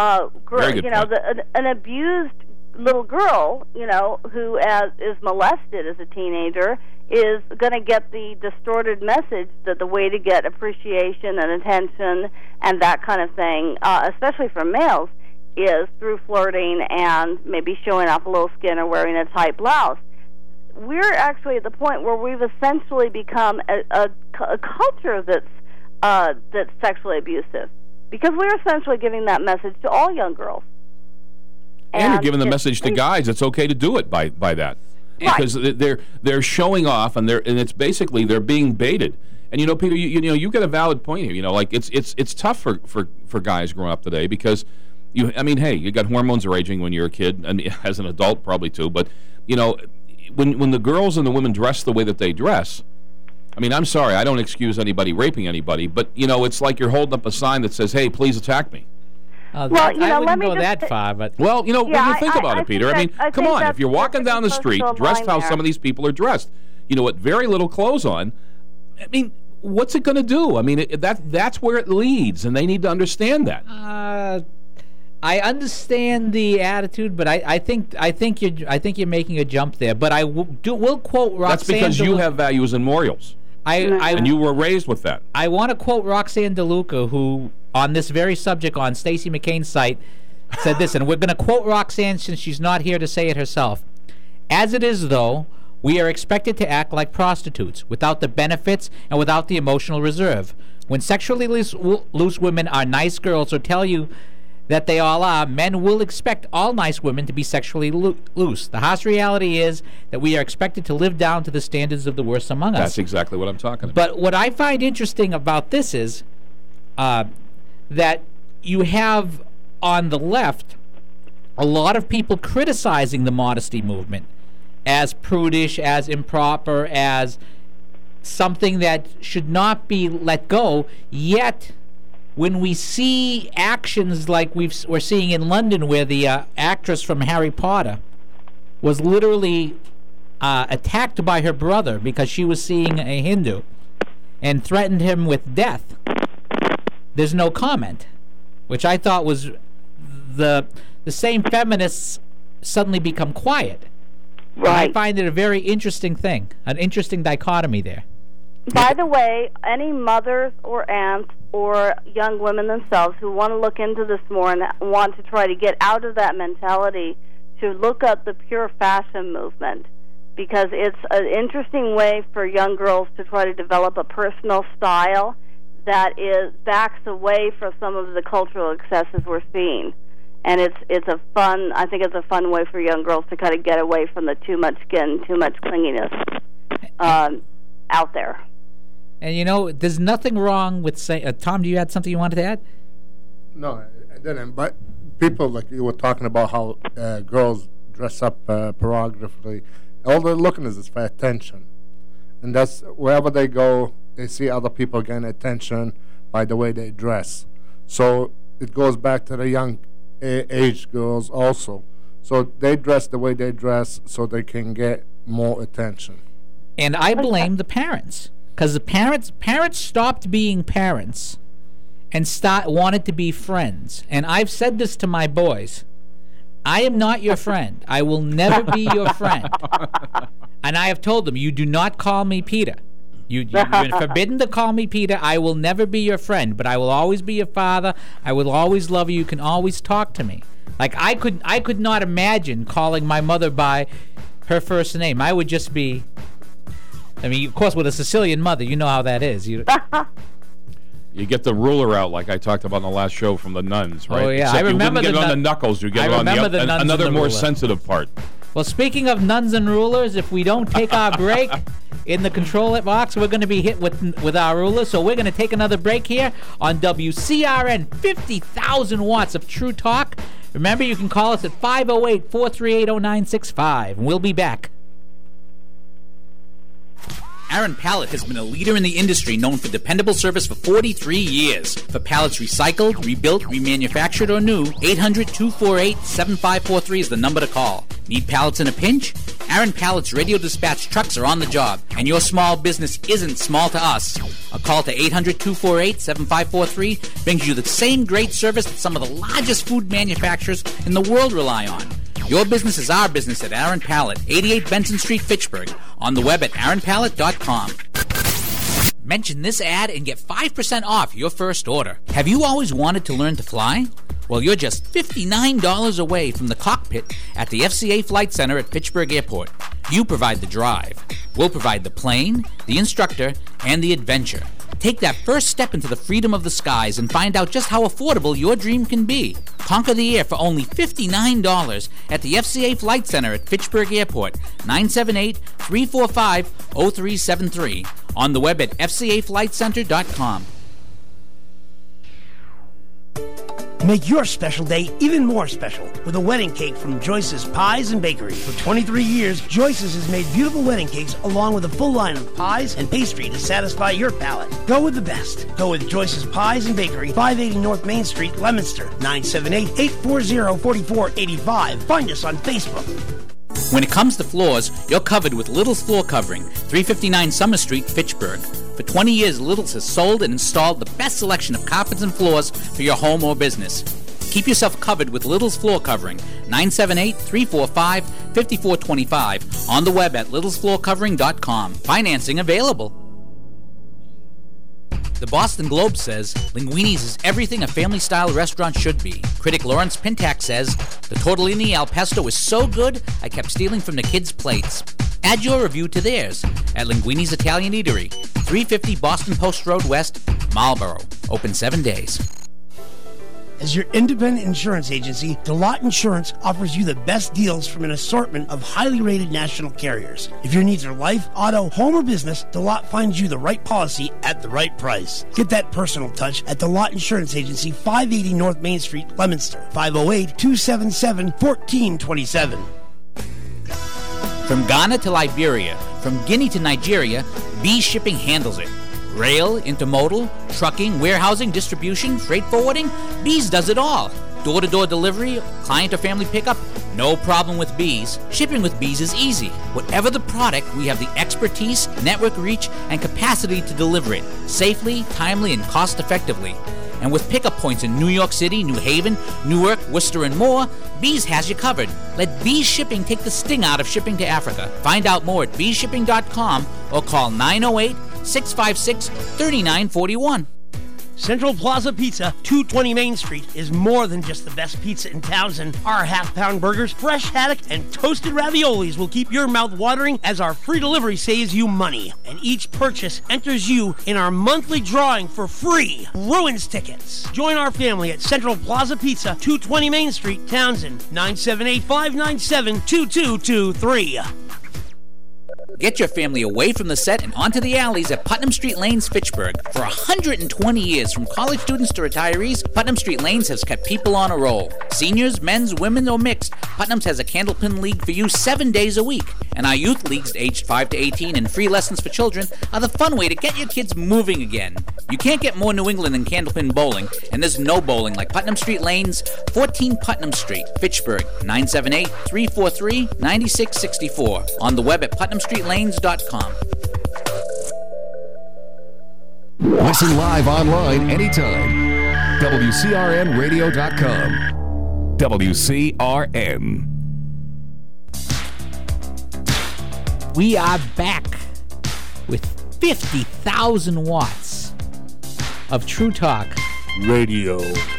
an abused little girl, you know, who is molested as a teenager, is going to get the distorted message that the way to get appreciation and attention and that kind of thing, especially from males, is through flirting and maybe showing off a little skin or wearing a tight blouse. We're actually at the point where we've essentially become a culture that's sexually abusive, because we're essentially giving that message to all young girls. And you're giving the message to guys it's okay to do it by that. Because they're showing off, and it's basically they're being baited. And you know, Peter, you get a valid point here. You know, like it's tough for guys growing up today, because you got hormones raging when you're a kid, and as an adult probably too. But you know, when the girls and the women dress the way that they dress, I mean, I'm sorry, I don't excuse anybody raping anybody, but you know, it's like you're holding up a sign that says, "Hey, please attack me." I wouldn't go that far, but... Well, you know, when you think about it, Peter, I mean, come on, if you're walking down the street dressed how some of these people are dressed, you know, with very little clothes on, I mean, what's it going to do? I mean, that's where it leads, and they need to understand that. I understand the attitude, but I think you're making a jump there. But I will quote Roxanne. That's because you have values and morals. And you were raised with that. I want to quote Roxanne DeLuca, who, on this very subject on Stacey McCain's site, said this, and we're going to quote Roxanne since she's not here to say it herself. "As it is, though, we are expected to act like prostitutes, without the benefits and without the emotional reserve. When sexually loose women are nice girls or tell you that they all are, men will expect all nice women to be sexually loose. The harsh reality is that we are expected to live down to the standards of the worst among us." That's exactly what I'm talking about. But what I find interesting about this is that you have on the left a lot of people criticizing the modesty movement as prudish, as improper, as something that should not be let go, yet when we see actions like we're seeing in London, where the actress from Harry Potter was literally attacked by her brother because she was seeing a Hindu and threatened him with death, there's no comment, which I thought was the same feminists suddenly become quiet. Right. I find it a very interesting thing, an interesting dichotomy there. By the way, any mothers or aunts or young women themselves who want to look into this more and want to try to get out of that mentality, to look up the pure fashion movement, because it's an interesting way for young girls to try to develop a personal style that backs away from some of the cultural excesses we're seeing. And I think it's a fun way for young girls to kind of get away from the too much skin, too much clinginess out there. And you know, there's nothing wrong with saying... Tom, do you have something you wanted to add? No, I didn't. But people, like you were talking about how girls dress up provocatively, all they're looking is for attention. And that's wherever they go, they see other people getting attention by the way they dress. So it goes back to the young age girls also. So they dress the way they dress so they can get more attention. And I blame the parents. Because the parents stopped being parents and wanted to be friends. And I've said this to my boys. I am not your friend. I will never be your friend. And I have told them, you do not call me Peter. You're forbidden to call me Peter. I will never be your friend, but I will always be your father. I will always love you. You can always talk to me. Like, I could not imagine calling my mother by her first name. I would just be... I mean, of course, with a Sicilian mother, you know how that is. You get the ruler out, like I talked about in the last show, from the nuns, right? Oh, yeah. Except I remember you wouldn't get it on the knuckles. You get it on another more sensitive part. Well, speaking of nuns and rulers, if we don't take our break in the control box, we're going to be hit with our ruler. So we're going to take another break here on WCRN. 50,000 watts of true talk. Remember, you can call us at 508-438-0965, and we'll be back. Aaron Pallet has been a leader in the industry, known for dependable service for 43 years. For pallets recycled, rebuilt, remanufactured, or new, 800-248-7543 is the number to call. Need pallets in a pinch? Aaron Pallet's radio dispatch trucks are on the job, and your small business isn't small to us. A call to 800-248-7543 brings you the same great service that some of the largest food manufacturers in the world rely on. Your business is our business at Aaron Pallet, 88 Benson Street, Fitchburg. On the web at aaronpallet.com. Mention this ad and get 5% off your first order. Have you always wanted to learn to fly? Well, you're just $59 away from the cockpit at the FCA Flight Center at Fitchburg Airport. You provide the drive. We'll provide the plane, the instructor, and the adventure. Take that first step into the freedom of the skies and find out just how affordable your dream can be. Conquer the air for only $59 at the FCA Flight Center at Fitchburg Airport, 978-345-0373. On the web at fcaflightcenter.com. Make your special day even more special with a wedding cake from Joyce's Pies and Bakery. For 23 years, Joyce's has made beautiful wedding cakes along with a full line of pies and pastry to satisfy your palate. Go with the best. Go with Joyce's Pies and Bakery, 580 North Main Street, Leominster, 978-840-4485. Find us on Facebook. When it comes to floors, you're covered with Little's Floor Covering, 359 Summer Street, Fitchburg. For 20 years, Little's has sold and installed the best selection of carpets and floors for your home or business. Keep yourself covered with Little's Floor Covering, 978-345-5425. On the web at littlesfloorcovering.com. Financing available. The Boston Globe says Linguini's is everything a family-style restaurant should be. Critic Lawrence Pintack says the tortellini al pesto is so good I kept stealing from the kids' plates. Add your review to theirs at Linguini's Italian Eatery, 350 Boston Post Road West, Marlboro. Open 7 days. As your independent insurance agency, DeLotte Insurance offers you the best deals from an assortment of highly rated national carriers. If your needs are life, auto, home, or business, DeLotte finds you the right policy at the right price. Get that personal touch at DeLotte Insurance Agency, 580 North Main Street, Leominster, 508-277-1427. From Ghana to Liberia, from Guinea to Nigeria, Bee Shipping handles it. Rail, intermodal, trucking, warehousing, distribution, freight forwarding, Bees does it all. Door-to-door delivery, client or family pickup, no problem with Bees. Shipping with Bees is easy. Whatever the product, we have the expertise, network reach, and capacity to deliver it safely, timely, and cost-effectively. And with pickup points in New York City, New Haven, Newark, Worcester, and more, Bees has you covered. Let Bees Shipping take the sting out of shipping to Africa. Find out more at beeshipping.com or call 908-656-3941. Central Plaza Pizza, 220 Main Street, is more than just the best pizza in Townsend. Our half-pound burgers, fresh haddock, and toasted raviolis will keep your mouth watering as our free delivery saves you money. And each purchase enters you in our monthly drawing for free Bruins tickets. Join our family at Central Plaza Pizza, 220 Main Street, Townsend, 978-597-2223. Get your family away from the set and onto the alleys at Putnam Street Lanes, Fitchburg. For 120 years, from college students to retirees, Putnam Street Lanes has kept people on a roll. Seniors, men's, women, or mixed, Putnam's has a candlepin league for you 7 days a week. And our youth leagues aged 5 to 18 and free lessons for children are the fun way to get your kids moving again. You can't get more New England than candlepin bowling, and there's no bowling like Putnam Street Lanes, 14 Putnam Street, Fitchburg, 978-343-9664. On the web at putnamstreetlanes.com. Listen live online anytime. WCRNradio.com. WCRN. We are back with 50,000 watts of True Talk Radio.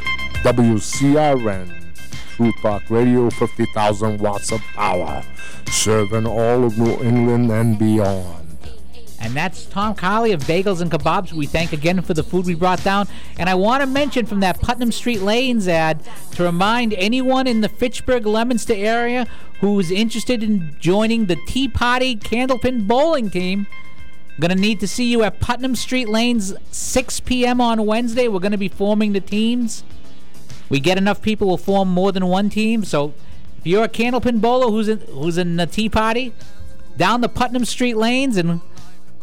WCRN. True Talk Radio, 50,000 watts of power. Serving all of New England and beyond. And that's Tom Carley of Bagels and Kebabs. We thank again for the food we brought down. And I want to mention from that Putnam Street Lanes ad to remind anyone in the Fitchburg-Leominster area who's interested in joining the Tea Party Candlepin Bowling team, I'm going to need to see you at Putnam Street Lanes, 6 p.m. on Wednesday. We're going to be forming the teams. We get enough people, we'll form more than one team. So if you're a candlepin bowler who's in the Tea Party, down the Putnam Street Lanes, and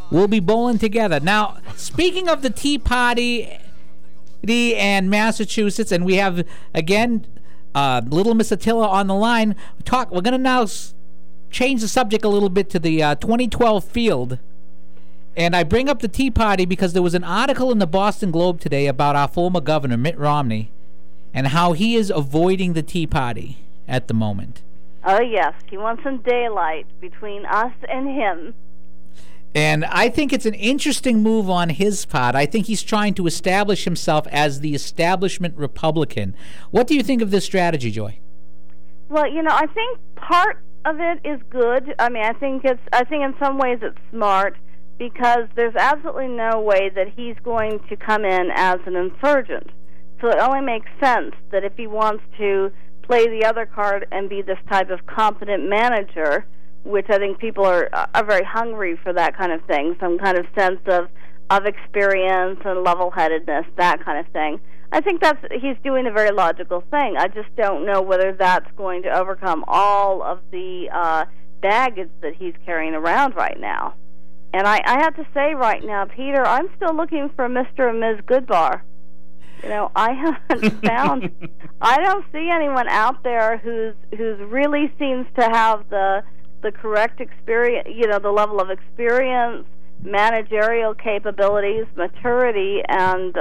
We'll be bowling together. Now, speaking of the Tea Party and Massachusetts, and we have, again, Little Miss Attila on the line. We're going to now change the subject a little bit to the 2012 field. And I bring up the Tea Party because there was an article in the Boston Globe today about our former governor, Mitt Romney, and how he is avoiding the Tea Party at the moment. Oh, yes. He wants some daylight between us and him. And I think it's an interesting move on his part. I think he's trying to establish himself as the establishment Republican. What do you think of this strategy, Joy? Well, I think part of it is good. I mean, I think in some ways it's smart, because there's absolutely no way that he's going to come in as an insurgent. So it only makes sense that if he wants to play the other card and be this type of competent manager, which I think people are very hungry for, that kind of thing, some kind of sense of experience and level-headedness, that kind of thing. I think he's doing a very logical thing. I just don't know whether that's going to overcome all of the baggage that he's carrying around right now. And I have to say right now, Peter, I'm still looking for Mr. and Ms. Goodbar. I haven't found. I don't see anyone out there who's really seems to have the correct experience. The level of experience, managerial capabilities, maturity, and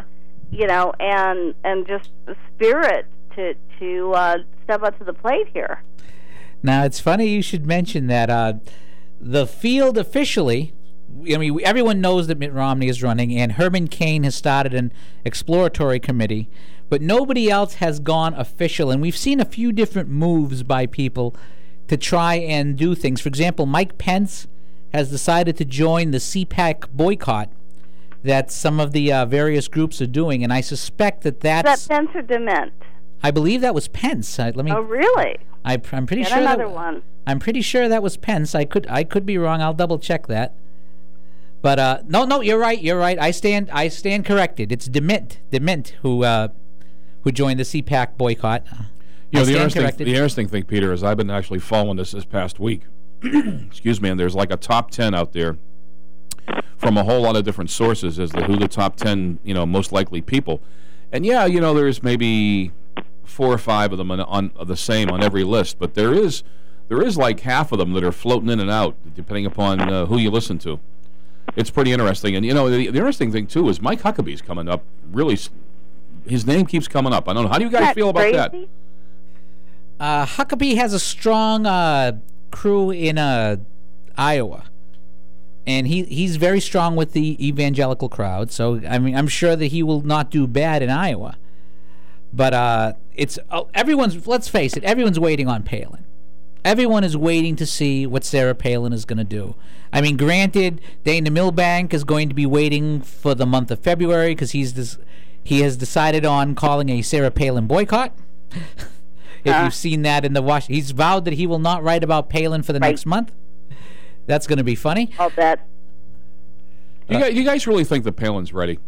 and just the spirit to step up to the plate here. Now it's funny you should mention that. The field officially, everyone knows that Mitt Romney is running, and Herman Cain has started an exploratory committee, but nobody else has gone official. And we've seen a few different moves by people to try and do things. For example, Mike Pence has decided to join the CPAC boycott that some of the various groups are doing, and I suspect that's... Is that Pence or DeMint? I believe that was Pence. Oh, really? I'm pretty sure. Another one. I'm pretty sure that was Pence. I could be wrong. I'll double check that. But no, you're right. You're right. I stand corrected. It's DeMint who joined the CPAC boycott. The interesting thing, Peter, is I've been actually following this past week. Excuse me. And there's like a top 10 out there from a whole lot of different sources as to who the top 10 most likely people. And there's maybe 4 or 5 of them on the same on every list, but there is like half of them that are floating in and out, depending upon who you listen to. It's pretty interesting. And, the interesting thing, too, is Mike Huckabee's coming up. Really, his name keeps coming up. I don't know. How do you guys feel about that? Huckabee has a strong crew in Iowa. And he's very strong with the evangelical crowd. So, I'm sure that he will not do bad in Iowa. But let's face it, everyone's waiting on Palin. Everyone is waiting to see what Sarah Palin is going to do. Granted, Dana Milbank is going to be waiting for the month of February because he has decided on calling a Sarah Palin boycott. If you've seen that in the Washington, he's vowed that he will not write about Palin for the next month. That's going to be funny. I'll bet. You guys really think that Palin's ready?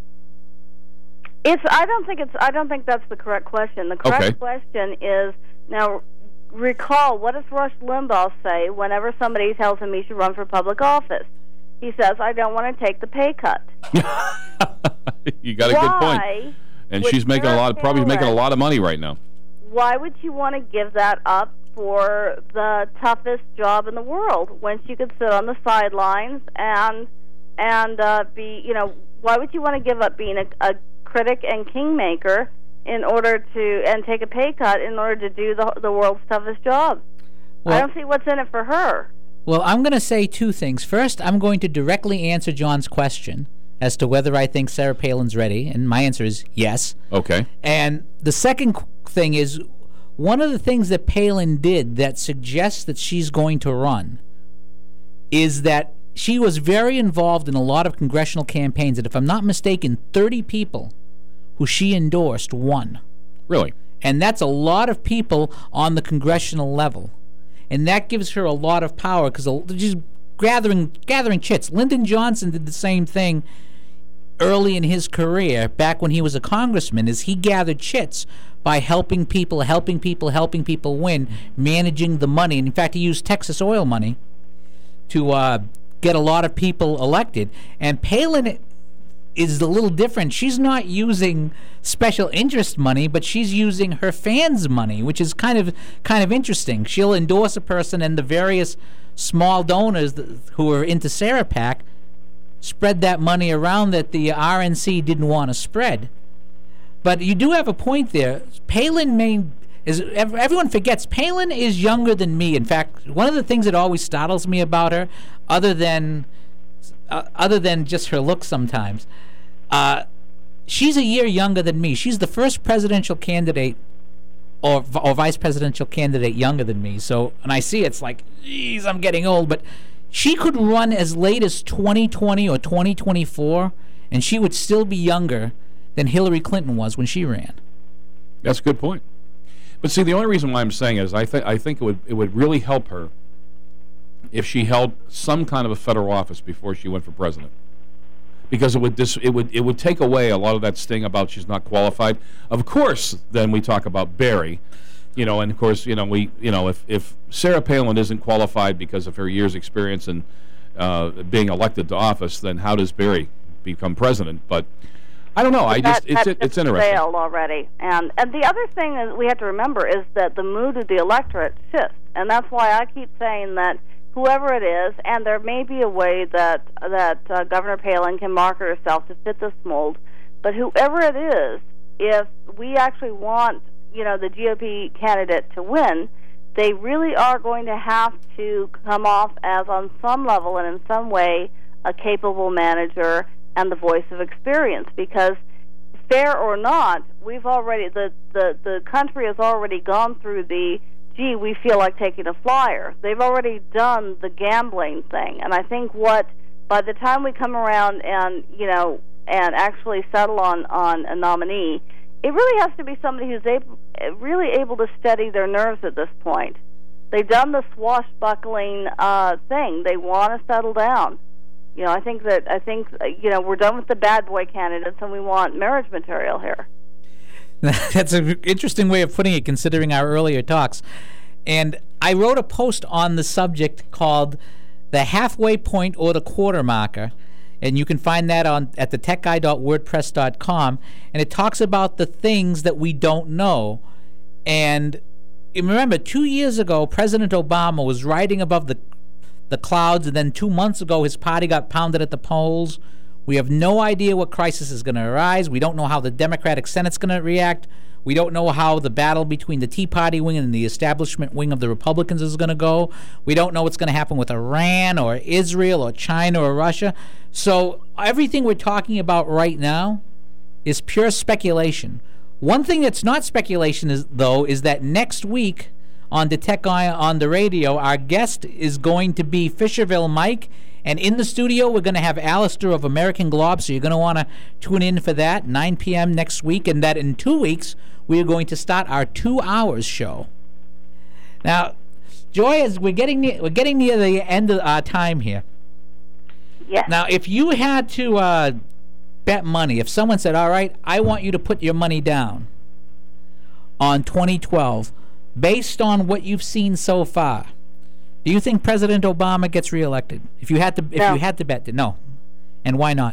I don't think that's the correct question. The correct question is, now recall, what does Rush Limbaugh say whenever somebody tells him he should run for public office? He says, I don't want to take the pay cut. You got a good point. And she's making probably making a lot of money right now. Why would you want to give that up for the toughest job in the world when she could sit on the sidelines and be, why would you want to give up being a critic and kingmaker in order to take a pay cut in order to do the world's toughest job? Well, I don't see what's in it for her. Well, I'm going to say 2 things. First, I'm going to directly answer John's question as to whether I think Sarah Palin's ready, and my answer is yes. Okay. And the second thing is, one of the things that Palin did that suggests that she's going to run is that she was very involved in a lot of congressional campaigns, and if I'm not mistaken, 30 people who she endorsed won. Really? And that's a lot of people on the congressional level. And that gives her a lot of power because she's gathering chits. Lyndon Johnson did the same thing early in his career, back when he was a congressman, is he gathered chits by helping people win, managing the money. And in fact, he used Texas oil money to get a lot of people elected. And Palin is a little different. She's not using special interest money, but she's using her fans' money, which is kind of interesting. She'll endorse a person, and the various small donors who are into Sarah PAC spread that money around that the RNC didn't want to spread. But you do have a point there. Palin everyone forgets, Palin is younger than me. In fact, one of the things that always startles me about her, other than just her look sometimes, she's a year younger than me. She's the first presidential candidate or vice presidential candidate younger than me. So, and I see it's like, geez, I'm getting old. But she could run as late as 2020 or 2024, and she would still be younger than Hillary Clinton was when she ran. That's a good point. But see, the only reason why I'm saying it is I think it would really help her if she held some kind of a federal office before she went for president, because it would take away a lot of that sting about she's not qualified. Of course, then we talk about Barry, and of course, if Sarah Palin isn't qualified because of her years' experience in being elected to office, then how does Barry become president? But I don't know. It's interesting. Failed already, and the other thing is we have to remember is that the mood of the electorate shifts, and that's why I keep saying that whoever it is, and there may be a way that Governor Palin can market herself to fit this mold, but whoever it is, if we actually want the GOP candidate to win, they really are going to have to come off as, on some level and in some way, a capable manager and the voice of experience, because fair or not, we've already the country has already gone through we feel like taking a flyer. They've already done the gambling thing, and I think by the time we come around and actually settle on a nominee, it really has to be somebody who's really able to steady their nerves at this point. They've done the swashbuckling thing. They want to settle down. I think we're done with the bad boy candidates, and we want marriage material here. That's an interesting way of putting it, considering our earlier talks. And I wrote a post on the subject called "The Halfway Point or the Quarter Marker," and you can find that at thetechguy.wordpress.com. And it talks about the things that we don't know. And remember, 2 years ago, President Obama was riding above the clouds, and then 2 months ago his party got pounded at the polls. We have no idea what crisis is going to arise. We don't know how the Democratic Senate's going to react. We don't know how the battle between the Tea Party wing and the establishment wing of the Republicans is going to go. We don't know what's going to happen with Iran or Israel or China or Russia. So everything we're talking about right now is pure speculation. One thing that's not speculation is that next week on the Tech Guy on the radio, our guest is going to be Fisherville Mike, and in the studio we're going to have Alistair of American Globe, so you're going to want to tune in for that, 9 p.m. next week, and that in 2 weeks we are going to start our 2 hours show. Now, Joy, as we're getting near the end of our time here. Yes. Now, if you had to bet money, if someone said, all right, I want you to put your money down on 2012, based on what you've seen so far, do you think President Obama gets reelected? If you had to bet it, no. And why not?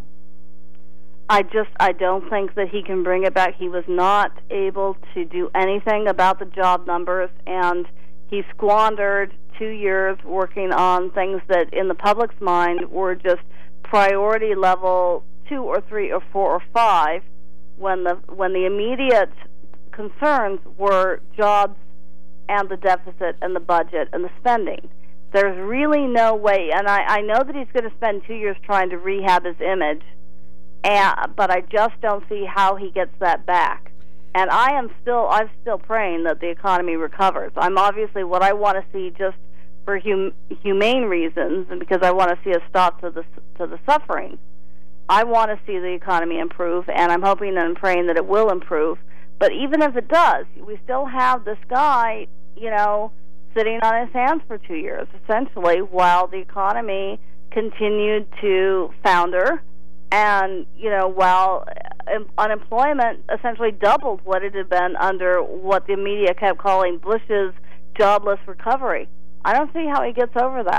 I don't think that he can bring it back. He was not able to do anything about the job numbers, and he squandered 2 years working on things that in the public's mind were just priority level 2 or 3 or 4 or 5, when the immediate concerns were jobs and the deficit and the budget and the spending. There's really no way, and I know that he's going to spend 2 years trying to rehab his image, but I just don't see how he gets that back. And I'm still praying that the economy recovers. I'm obviously what I want to see, just for humane reasons, and because I want to see a stop to the suffering. I want to see the economy improve, and I'm hoping and praying that it will improve. But even if it does, we still have this guy, sitting on his hands for 2 years, essentially, while the economy continued to founder, and, while unemployment essentially doubled what it had been under what the media kept calling Bush's jobless recovery. I don't see how he gets over that.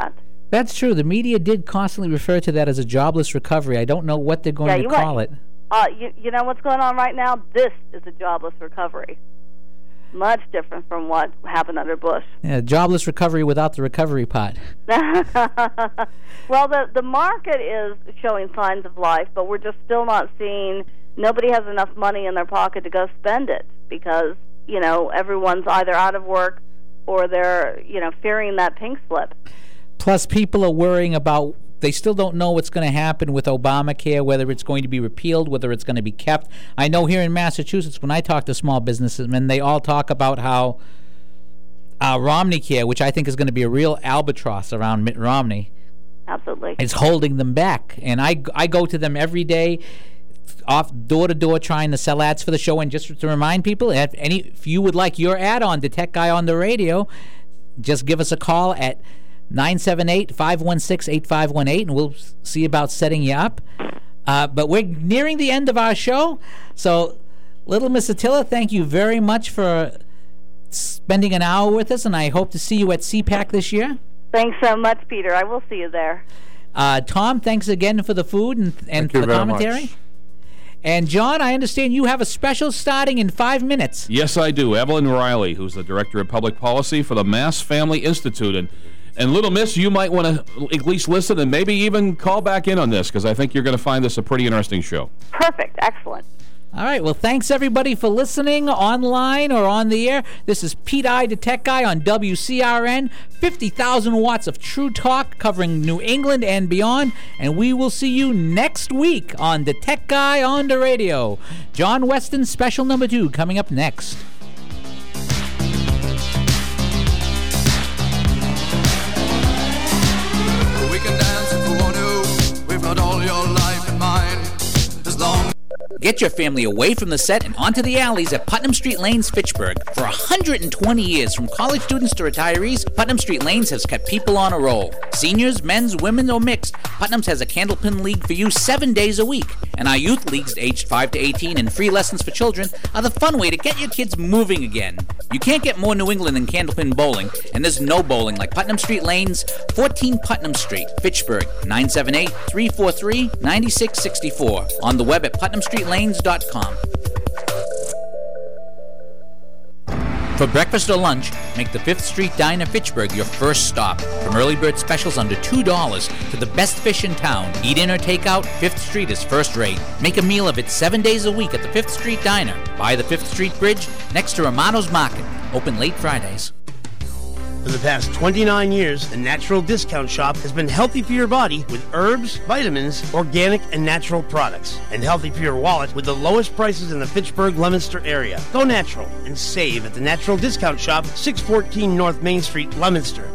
That's true. The media did constantly refer to that as a jobless recovery. I don't know what they're going to call it. You know what's going on right now? This is a jobless recovery. Much different from what happened under Bush. Yeah, jobless recovery without the recovery pot. Well, the market is showing signs of life, but we're just still not seeing. Nobody has enough money in their pocket to go spend it because everyone's either out of work or they're fearing that pink slip. Plus, people are worrying about. They still don't know what's going to happen with Obamacare, whether it's going to be repealed, whether it's going to be kept. I know here in Massachusetts, when I talk to small businessmen, they all talk about how Romney Care, which I think is going to be a real albatross around Mitt Romney, absolutely, is holding them back. And I go to them every day, off door to door, trying to sell ads for the show. And just to remind people, if you would like your ad on the Tech Guy on the Radio, just give us a call at 978-516-8518, and we'll see about setting you up. But we're nearing the end of our show. So, Little Miss Attila, thank you very much for spending an hour with us, and I hope to see you at CPAC this year. Thanks so much, Peter. I will see you there. Tom, thanks again for the food and for the commentary. Much. And, John, I understand you have a special starting in 5 minutes. Yes, I do. Evelyn Riley, who's the Director of Public Policy for the Mass Family Institute. And Little Miss, you might want to at least listen and maybe even call back in on this, because I think you're going to find this a pretty interesting show. Perfect. Excellent. All right. Well, thanks, everybody, for listening online or on the air. This is Pete I, the Tech Guy, on WCRN. 50,000 watts of true talk covering New England and beyond. And we will see you next week on the Tech Guy on the Radio. John Weston, special number 2, coming up next. All your life in mind, as long. Get your family away from the set and onto the alleys at Putnam Street Lanes, Fitchburg. For 120 years, from college students to retirees, Putnam Street Lanes has kept people on a roll. Seniors, men's, women, or mixed, Putnam's has a candlepin league for you 7 days a week. And our youth leagues aged 5 to 18 and free lessons for children are the fun way to get your kids moving again. You can't get more New England than candlepin bowling, and there's no bowling like Putnam Street Lanes, 14 Putnam Street, Fitchburg, 978-343-9664. On the web at putnamstreetlanes.com. For breakfast or lunch, make the 5th Street Diner Fitchburg your first stop. From early bird specials under $2 to the best fish in town, eat in or take out, 5th Street is first rate. Make a meal of it 7 days a week at the 5th Street Diner, by the 5th Street Bridge, next to Romano's Market. Open late Fridays. For the past 29 years, the Natural Discount Shop has been healthy for your body with herbs, vitamins, organic, and natural products. And healthy for your wallet with the lowest prices in the Fitchburg-Leominster area. Go natural and save at the Natural Discount Shop, 614 North Main Street, Leominster,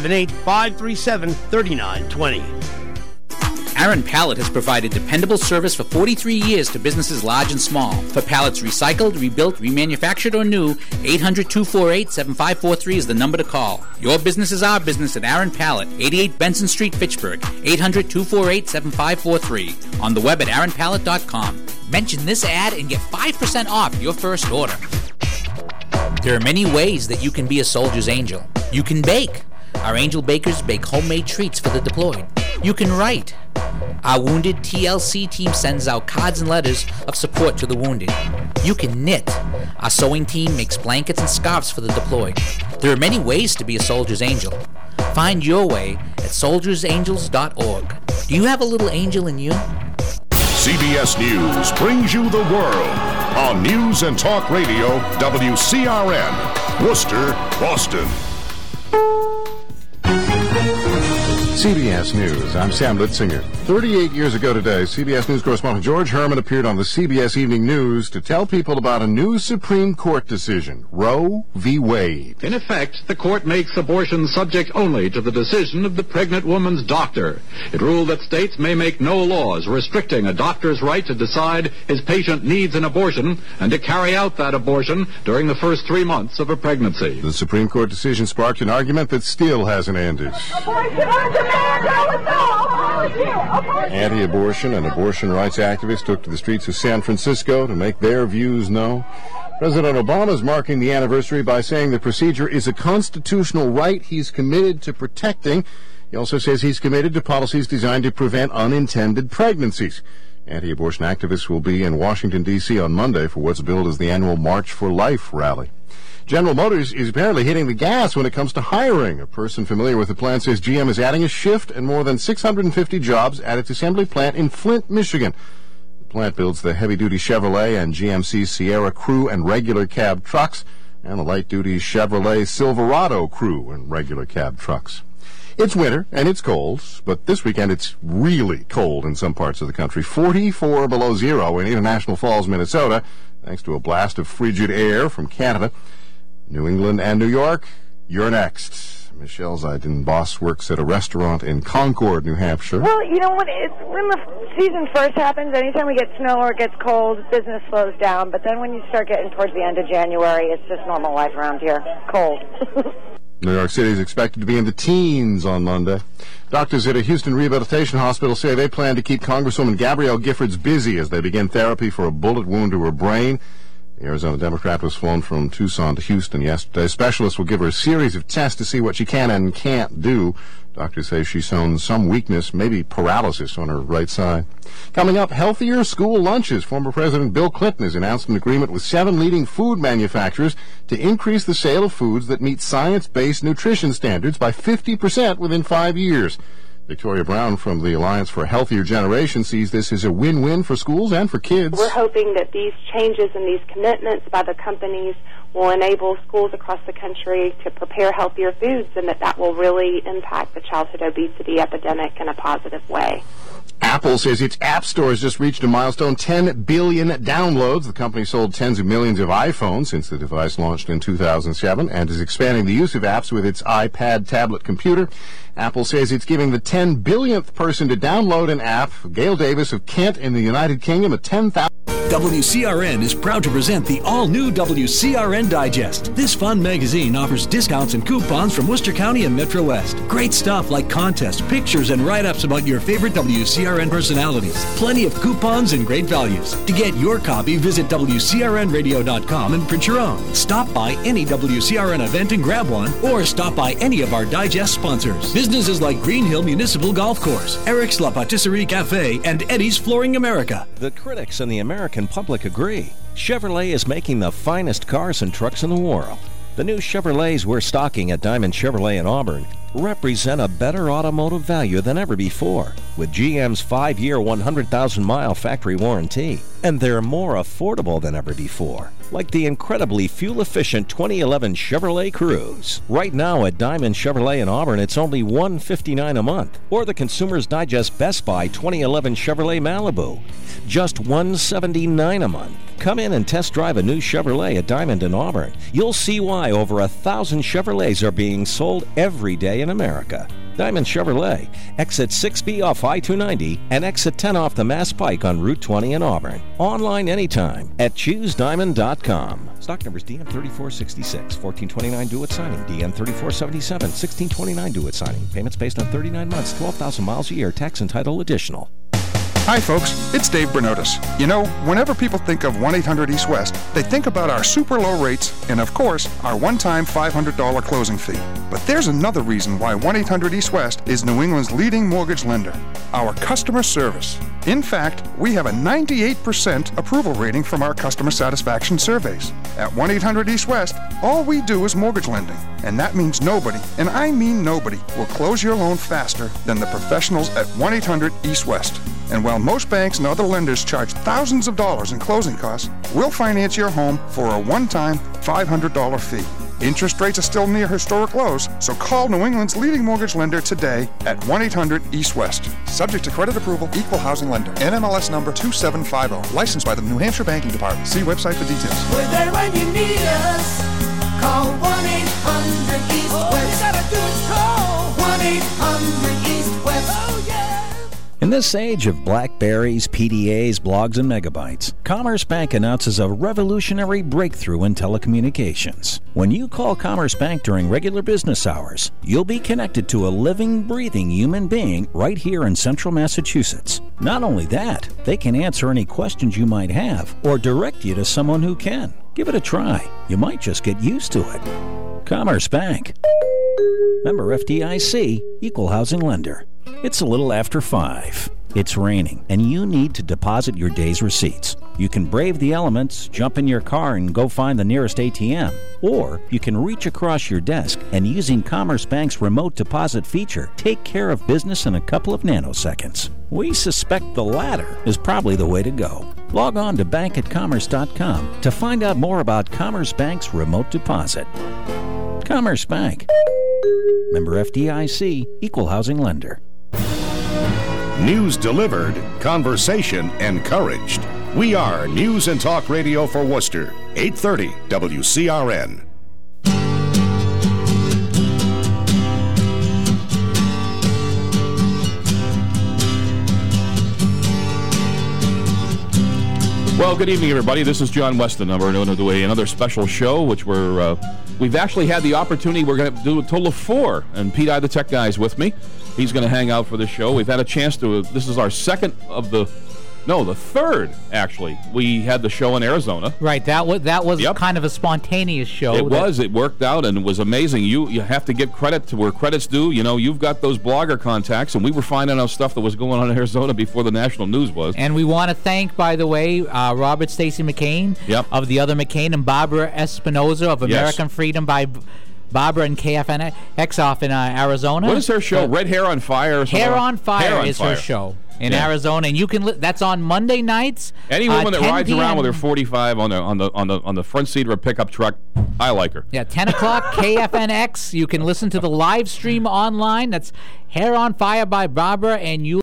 978-537-3920. Aaron Pallet has provided dependable service for 43 years to businesses large and small. For pallets recycled, rebuilt, remanufactured, or new, 800-248-7543 is the number to call. Your business is our business at Aaron Pallet, 88 Benson Street, Fitchburg, 800-248-7543. On the web at aaronpallet.com. Mention this ad and get 5% off your first order. There are many ways that you can be a soldier's angel. You can bake. Our angel bakers bake homemade treats for the deployed. You can write. Our Wounded TLC team sends out cards and letters of support to the wounded. You can knit. Our sewing team makes blankets and scarves for the deployed. There are many ways to be a soldier's angel. Find your way at soldiersangels.org. Do you have a little angel in you? CBS News brings you the world on News and Talk Radio, WCRN, Worcester, Boston. CBS News. I'm Sam Litzinger. 38 years ago today, CBS News correspondent George Herman appeared on the CBS Evening News to tell people about a new Supreme Court decision, Roe v. Wade. In effect, the court makes abortion subject only to the decision of the pregnant woman's doctor. It ruled that states may make no laws restricting a doctor's right to decide his patient needs an abortion and to carry out that abortion during the first 3 months of a pregnancy. The Supreme Court decision sparked an argument that still hasn't ended. Anti-abortion and abortion rights activists took to the streets of San Francisco to make their views known. President Obama is marking the anniversary by saying the procedure is a constitutional right he's committed to protecting. He also says he's committed to policies designed to prevent unintended pregnancies. Anti-abortion activists will be in Washington, D.C. on Monday for what's billed as the annual March for Life rally. General Motors is apparently hitting the gas when it comes to hiring. A person familiar with the plan says GM is adding a shift and more than 650 jobs at its assembly plant in Flint, Michigan. The plant builds the heavy-duty Chevrolet and GMC Sierra crew and regular cab trucks, and the light-duty Chevrolet Silverado crew and regular cab trucks. It's winter, and it's cold, but this weekend it's really cold in some parts of the country. 44 below zero in International Falls, Minnesota, thanks to a blast of frigid air from Canada. New England and New York, you're next. Michelle Zidin, boss, works at a restaurant in Concord, New Hampshire. Well, you know, when the season first happens, anytime we get snow or it gets cold, business slows down. But then when you start getting towards the end of January, it's just normal life around here. Cold. New York City is expected to be in the teens on Monday. Doctors at a Houston rehabilitation hospital say they plan to keep Congresswoman Gabrielle Giffords busy as they begin therapy for a bullet wound to her brain. The Arizona Democrat was flown from Tucson to Houston yesterday. Specialists will give her a series of tests to see what she can and can't do. Doctors say she's shown some weakness, maybe paralysis on her right side. Coming up, healthier school lunches. Former President Bill Clinton has announced an agreement with 7 leading food manufacturers to increase the sale of foods that meet science-based nutrition standards by 50% within 5 years. Victoria Brown from the Alliance for a Healthier Generation sees this as a win-win for schools and for kids. We're hoping that these changes and these commitments by the companies will enable schools across the country to prepare healthier foods, and that will really impact the childhood obesity epidemic in a positive way. Apple says its App Store has just reached a milestone 10 billion downloads. The company sold tens of millions of iPhones since the device launched in 2007 and is expanding the use of apps with its iPad tablet computer. Apple says it's giving the 10 billionth person to download an app, Gail Davis of Kent in the United Kingdom, a 10,000... WCRN is proud to present the all-new WCRN Digest. This fun magazine offers discounts and coupons from Worcester County and Metro West. Great stuff like contests, pictures, and write-ups about your favorite WCRN personalities. Plenty of coupons and great values. To get your copy, visit WCRNradio.com and print your own. Stop by any WCRN event and grab one, or stop by any of our Digest sponsors. Businesses like Green Hill Municipal Golf Course, Eric's La Patisserie Cafe, and Eddie's Flooring America. The critics and the American public agree. Chevrolet is making the finest cars and trucks in the world. The new Chevrolets we're stocking at Diamond Chevrolet in Auburn represent a better automotive value than ever before, with GM's 5-year, 100,000-mile factory warranty. And they're more affordable than ever before, like the incredibly fuel-efficient 2011 Chevrolet Cruze. Right now at Diamond Chevrolet in Auburn, it's only $159 a month, or the Consumer's Digest Best Buy 2011 Chevrolet Malibu, just $179 a month. Come in and test drive a new Chevrolet at Diamond in Auburn. You'll see why over 1,000 Chevrolets are being sold every day in America. Diamond Chevrolet, exit 6B off I-290 and exit 10 off the Mass Pike on Route 20 in Auburn. Online anytime at ChooseDiamond.com. Stock numbers DM3466, 1429 due at signing, DM3477, 1629 due at signing. Payments based on 39 months, 12,000 miles a year, tax and title additional. Hi folks, it's Dave Bernotis. You know, whenever people think of 1-800-EAST-WEST, they think about our super low rates and, of course, our one-time $500 closing fee. But there's another reason why 1-800-EAST-WEST is New England's leading mortgage lender: our customer service. In fact, we have a 98% approval rating from our customer satisfaction surveys. At 1-800-EAST-WEST, all we do is mortgage lending, and that means nobody, and I mean nobody, will close your loan faster than the professionals at 1-800-EAST-WEST. And while most banks and other lenders charge thousands of dollars in closing costs, we'll finance your home for a one-time $500 fee. Interest rates are still near historic lows, so call New England's leading mortgage lender today at 1-800-EAST-WEST. Subject to credit approval, equal housing lender. NMLS number 2750. Licensed by the New Hampshire Banking Department. See website for details. We're there when you need us. Call 1-800-EAST-WEST. All you gotta do is call 1-800-EAST-WEST. Oh, yeah. In this age of BlackBerries, PDAs, blogs, and megabytes, Commerce Bank announces a revolutionary breakthrough in telecommunications. When you call Commerce Bank during regular business hours, you'll be connected to a living, breathing human being right here in central Massachusetts. Not only that, they can answer any questions you might have or direct you to someone who can. Give it a try. You might just get used to it. Commerce Bank. Member FDIC, Equal Housing Lender. It's a little after 5. It's raining, and you need to deposit your day's receipts. You can brave the elements, jump in your car, and go find the nearest ATM. Or you can reach across your desk and, using Commerce Bank's remote deposit feature, take care of business in a couple of nanoseconds. We suspect the latter is probably the way to go. Log on to bankatcommerce.com to find out more about Commerce Bank's remote deposit. Commerce Bank. Member FDIC, Equal Housing Lender. News delivered, conversation encouraged. We are News and Talk Radio for Worcester, 830 WCRN. Well, good evening, everybody. This is John Weston. We're going to do another special show, which we've actually had the opportunity. We're going to do a total of 4, and Pete I, the tech guy, is with me. He's going to hang out for the show. We've had a chance to. This is our the third, actually. We had the show in Arizona. Right, that was kind of a spontaneous show. It was. It worked out, and it was amazing. You have to give credit to where credit's due. You know, you've got those blogger contacts, and we were finding out stuff that was going on in Arizona before the national news was. And we want to thank, by the way, Robert Stacy McCain of The Other McCain and Barbara Espinoza of American Freedom by Barbara and KFNX off in Arizona. What is her show? Red Hair on Fire or something? Hair on Fire is her show in Arizona, and you can that's on Monday nights. Any woman that rides around with her 45 on the front seat of a pickup truck, I like her. Yeah, 10 o'clock KFNX. You can listen to the live stream online. That's Hair on Fire by Barbara, and you